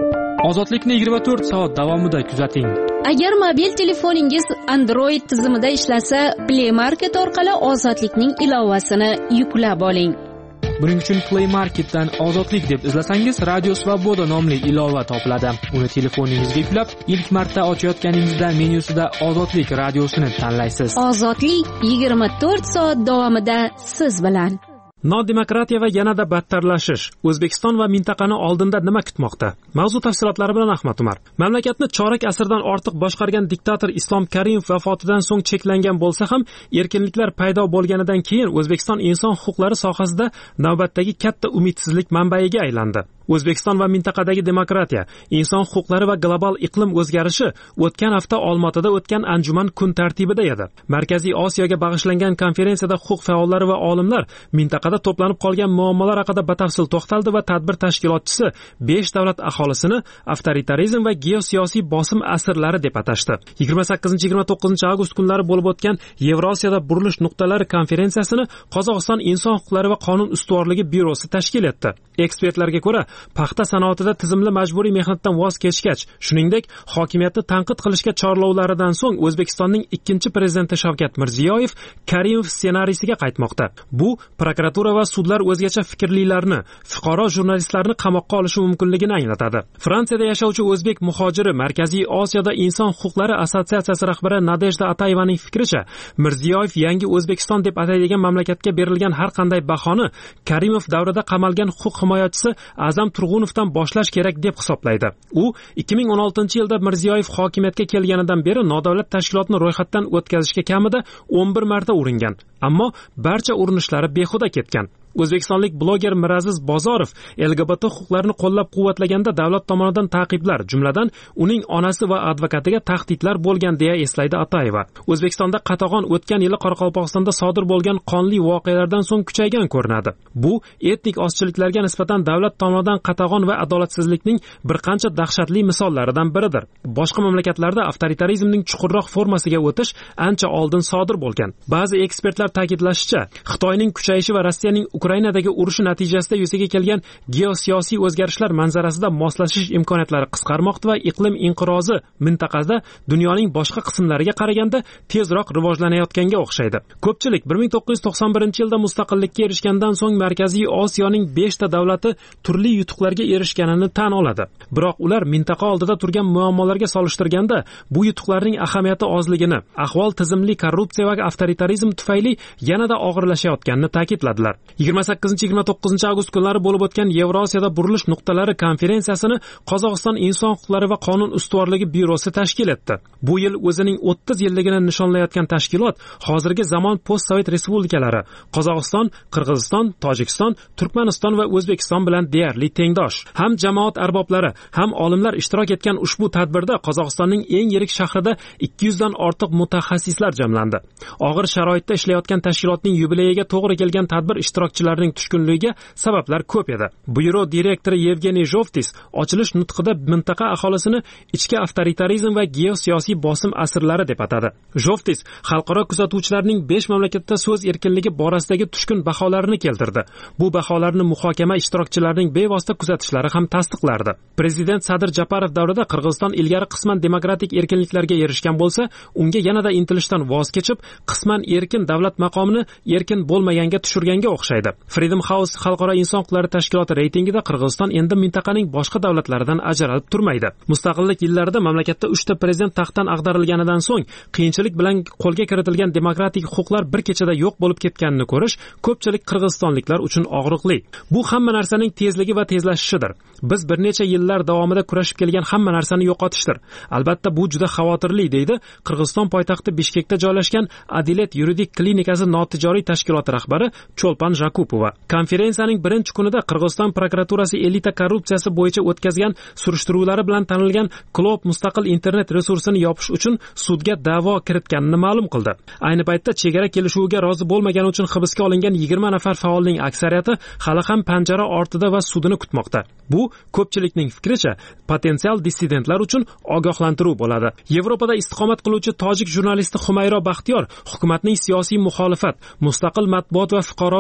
Ozodlikni yigirma to'rt soat davomida kuzating. Agar mobil telefoningiz Android tizimida ishlasa, Play Market orqali Ozodlikning ilovasini yuklab oling. Buning uchun Play Marketdan Ozodlik deb izlasangiz, Radio Svoboda nomli ilova topiladi. Uni telefoningizga yuklab, ilk marta ochayotganingizda menyusida Ozodlik radiosini tanlaysiz. Ozodlik yigirma to'rt soat davomida siz bilan. Nodemokratiya va yanada battarlashish. O'zbekiston va mintaqani oldinda nima kutmoqda? Mavzu tafsilotlari bilan Ahmad Umar. Mamlakatni chorak asrdan ortiq boshqargan diktator Islom Karimov vafotidan so'ng cheklangan bo'lsa ham, erkinliklar paydo bo'lganidan keyin O'zbekiston inson huquqlari sohasida navbatdagi katta umidsizlik manbaiga aylandi. O'zbekiston va mintaqadagi demokratiya, inson huquqlari va global iqlim o'zgarishi o'tgan hafta Olmaotada o'tgan anjuman kun tartibida edi. Markaziy Osiyoga bag'ishlangan konferensiyada huquq faollari va olimlar mintaqada to'planib qolgan muammolar haqida batafsil to'xtaldi va tadbir tashkilotchisi besh davlat aholisini avtoritarizm va geosiyosiy bosim asrlari deb atashdi. yigirma sakkizinchi yigirma to'qqizinchi avgust kunlari bo'lib o'tgan Yevrosiyada burilish nuqtalari konferensiyasini Qozog'iston inson huquqlari va qonun ustuvorligi byurosi tashkil etdi. Ekspertlarga ko'ra, paxta sanoatida tizimli majburiy mehnatdan voz kechgach, shuningdek, hokimiyatni tanqid qilishga chorlovlaridan so'ng O'zbekistonning ikkinchi prezidenti Shavkat Mirziyoyev Karimov ssenariysiga qaytmoqda. Bu prokuratura va sudlar o'zgacha fikrlilarni, fuqaro jurnalistlarni qamoqqa olishi mumkinligini anglatadi. Fransiyada yashovchi o'zbek muhojiri Markaziy Osiyoda inson huquqlari assotsiatsiyasi rahbari Nadejda Atayevaning fikricha, Mirziyoyev yangi O'zbekiston deb ataydigan mamlakatga berilgan har qanday bahoni Karimov davrida qamalgan huquq himoyachisi Azam Turg'unovdan boshlash kerak deb hisoblaydi. U ikki ming o'n oltinchi yilda Mirziyoyev hokimiyatga kelganidan beri nodavlat tashkilotni ro'yxatdan o'tkazishga kamida o'n bir marta uringan, ammo barcha urinishlari behuda ketgan. O'zbekistonlik bloger Miraziz Bozorov L G B T huquqlarini qo'llab-quvvatlaganda davlat tomonidan ta'qiblar, jumladan uning onasi va advokatiga tahdidlar bo'lgan deya eslaydi Atayeva. O'zbekistonda qatag'on o'tgan yili Qoraqalpog'istonda sodir bo'lgan qonli voqealardan so'ng kuchaygan ko'rinadi. Bu etnik ozchiliklarga nisbatan davlat tomonidan qatag'on va adolatsizlikning bir qancha dahshatli misollaridan biridir. Boshqa mamlakatlarda avtoritarizmning chuqurroq formasiga o'tish ancha oldin sodir bo'lgan. Ba'zi ekspertlar ta'kidlashicha, Xitoyning kuchayishi va Rossiyaning Ukrainadagi urushi natijasida yuzaga kelgan geosiyosiy o'zgarishlar manzarasida moslashish imkoniyatlari qisqarmoqda va iqlim inqirozi mintaqada dunyoning boshqa qismlariga qaraganda tezroq rivojlanayotganga o'xshaydi. Ko'pchilik bir ming to'qqiz yuz to'qson birinchi yilda mustaqillikka erishgandan so'ng Markaziy Osiyoning besh ta davlati turli yutuqlarga erishganini tan oladi. Biroq ular mintaqa oldida turgan muammolarga solishtirganda bu yutuqlarning ahamiyati ozligini, ahvol tizimli korrupsiya va avtoritarizm tufayli yanada og'irlashayotganini ta'kidladilar. yigirma sakkizinchi yigirma to'qqizinchi avgust kunlari bo'lib o'tgan Yevrosiyada burilish nuqtalari konferensiyasini Qozog'iston inson huquqlari va qonun ustuvorligi byurosi tashkil etdi. Bu yil o'zining o'ttiz yilligini nishonlayotgan tashkilot hozirgi zamon post-sovet respublikalari Qozog'iston, Qirg'iziston, Tojikiston, Turkmaniston va O'zbekiston bilan deyarli tengdosh. Ham jamoat arboblari, ham olimlar ishtirok etgan ushbu tadbirda Qozog'istonning eng yirik shahrida ikki yuz dan ortiq mutaxassislar jamlandi. Og'ir sharoitda ishlayotgan tashkilotning yubileyiga to'g'ri kelgan tadbir ishtirokchilarining tushkunligiga sabablar ko'p edi. Byuro direktori Yevgeniy Jovtis ochilish nutqida mintaqa aholisini ichki avtoritarizm va geosiyosiy bosim asrlari deb atadi. Jovtis xalqaro kuzatuvchilarning besh mamlakatda so'z erkinligi borasidagi tushkun baholarini keltirdi. Bu baholarni muhokama ishtirokchilarining bevosita kuzatishlari ham tasdiqlardi. Prezident Sadir Japarov davrida Qirg'iziston ilgari qisman demokratik erkinliklarga erishgan bo'lsa, unga yanada intilishdan voz kechib, qisman erkin davlat maqomini erkin bo'lmaganga tushirganga o'xshaydi. Freedom House xalqaro inson huquqlari tashkiloti reytingida Qirg'iziston endi mintaqaning boshqa davlatlaridan ajralib turmaydi. Mustaqillik yillarida mamlakatda uchta prezident taxtdan ag'darilganidan so'ng qiyinchilik bilan qo'lga kiritilgan demokratik huquqlar bir kechada yo'q bo'lib ketganini ko'rish ko'pchilik qirg'izistonliklar uchun og'riqli. Bu hamma narsaning tezligi va tezlashishidir. Biz bir necha yillar davomida kurashib kelgan hamma narsani yo'qotishdir. Albatta bu juda xavotirli, deydi Qirg'iziston poytaxti Bishkekda joylashgan Adilet yuridik klinikasi notijoriy tashkiloti rahbari Cho'lpan Jakupova. Konferensiyaning birinchi kunida Qirg'iziston prokuraturasi elita korrupsiyasi bo'yicha o'tkazgan surishtiruvlari bilan tanilgan Klob mustaqil internet resursini yopish uchun sudga da'vo kiritganini ma'lum qildi. Ayni paytda chegara kelishuviga rozi bo'lmagani uchun hibsga olingan yigirma nafar faolning aksariyati hali ham panjara ortida va sudini kutmoqda. Bu ko'pchilikning fikricha potensial dissidentlar uchun ogohlantiruv bo'ladi. Yevropada istiqomat qiluvchi tojik jurnalisti Humayro Baxtiyor hukumatning siyosiy muxolifat, mustaqil matbuot va fuqaroviy faollik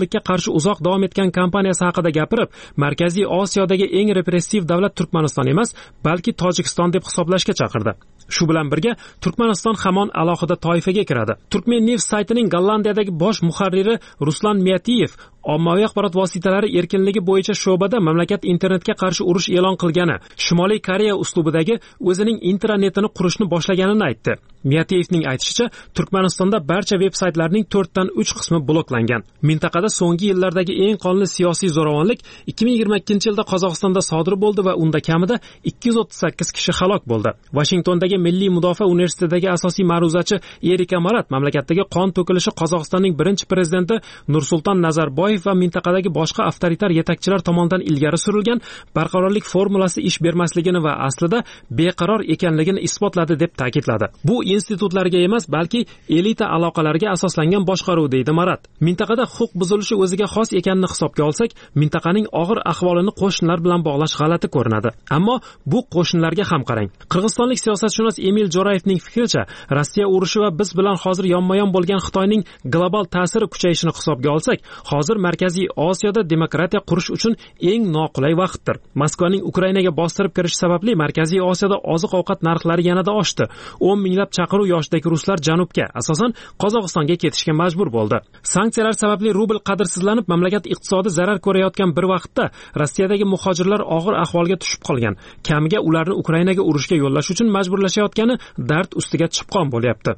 o'g'irlikka qarshi uzoq davom etgan kampaniyasi haqida gapirib, Markaziy Osiyodagi eng repressiv davlat Turkmaniston emas, balki Tojikiston deb hisoblashga chaqirdi. Shu bilan birga Turkmaniston hamon alohida toifaga kiradi. Turkmen News saytining Gollandiyadagi bosh muharriri Ruslan Miyatiyev ommaviy axborot vositalari erkinligi bo'yicha sho'bada mamlakat internetga qarshi urush e'lon qilgani, Shimoliy Koreya uslubidagi o'zining internetini qurishni boshlaganini aytdi. Miyatiyevning aytishicha, Turkmanistonda barcha veb-saytlarning to'rtdan uch qismi bloklangan. Mintaqada so'nggi yillardagi eng qonli siyosiy zo'ravonlik ikki ming yigirma ikkinchi yilda Qozog'istonda sodir bo'ldi va unda kamida ikki yuz o'ttiz sakkiz kishi halok bo'ldi. Washingtondagi Milliy mudofaa universitetidagi asosiy ma'ruzachi Erika Marat mamlakatdagi qon to'kilishi Qozog'istonning birinchi prezidenti Nursulton Nazarboyev va mintaqadagi boshqa avtoritar yetakchilar tomonidan ilgari surilgan barqarorlik formulasi ish bermasligini va aslida beqaror ekanligini isbotladi deb ta'kidladi. Bu institutlarga emas, balki elita aloqalarga asoslangan boshqaruv, deydi Marat. Mintaqada huquq buzilishi o'ziga xos ekanini hisobga olsak, mintaqaning og'ir ahvolini qo'shnilar bilan bog'lash g'alati ko'rinadi. Ammo bu qo'shnilarga ham qarang. Qirg'izistonlik siyosatshunos Emil Jo'rayevning fikricha, Rossiya urushi va biz bilan hozir yonma-yon bo'lgan Xitoyning global ta'siri kuchayishini hisobga olsak, hozir Markaziy Osiyoda demokratiya qurish uchun eng noqulay vaqtdir. Moskvaning Ukrainaga bostirib kirishi sababli Markaziy Osiyoda oziq-ovqat narxlari yanada oshdi. o'n minglab chaqiruv yoshidagi ruslar janubga, asosan Qozog'istonga ketishga majbur bo'ldi. Sanksiyalar sababli rubl qadrsizlanib, mamlakat iqtisodi zarar ko'rayotgan bir vaqtda Rossiyadagi muhojirlar og'ir ahvolga tushib qolgan. Kamiga ularni Ukrainaga urushga yo'llash uchun majburlashayotgani dard ustiga chipqon bo'lyapti.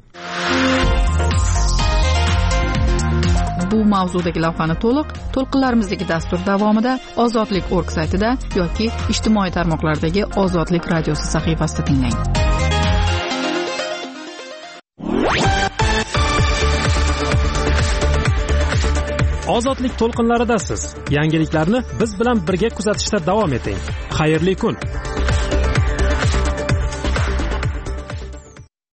Bu mavzudagi lavhani to'liq to'lqinlarimizdagi dastur davomida ozodlik nokta org saytida yoki ijtimoiy tarmoqlardagi Ozodlik radiosi sahifasida tinglang. Ozodlik to'lqinlaridasiz. Yangiliklarni biz bilan birga kuzatishda davom eting. Xayrli kun.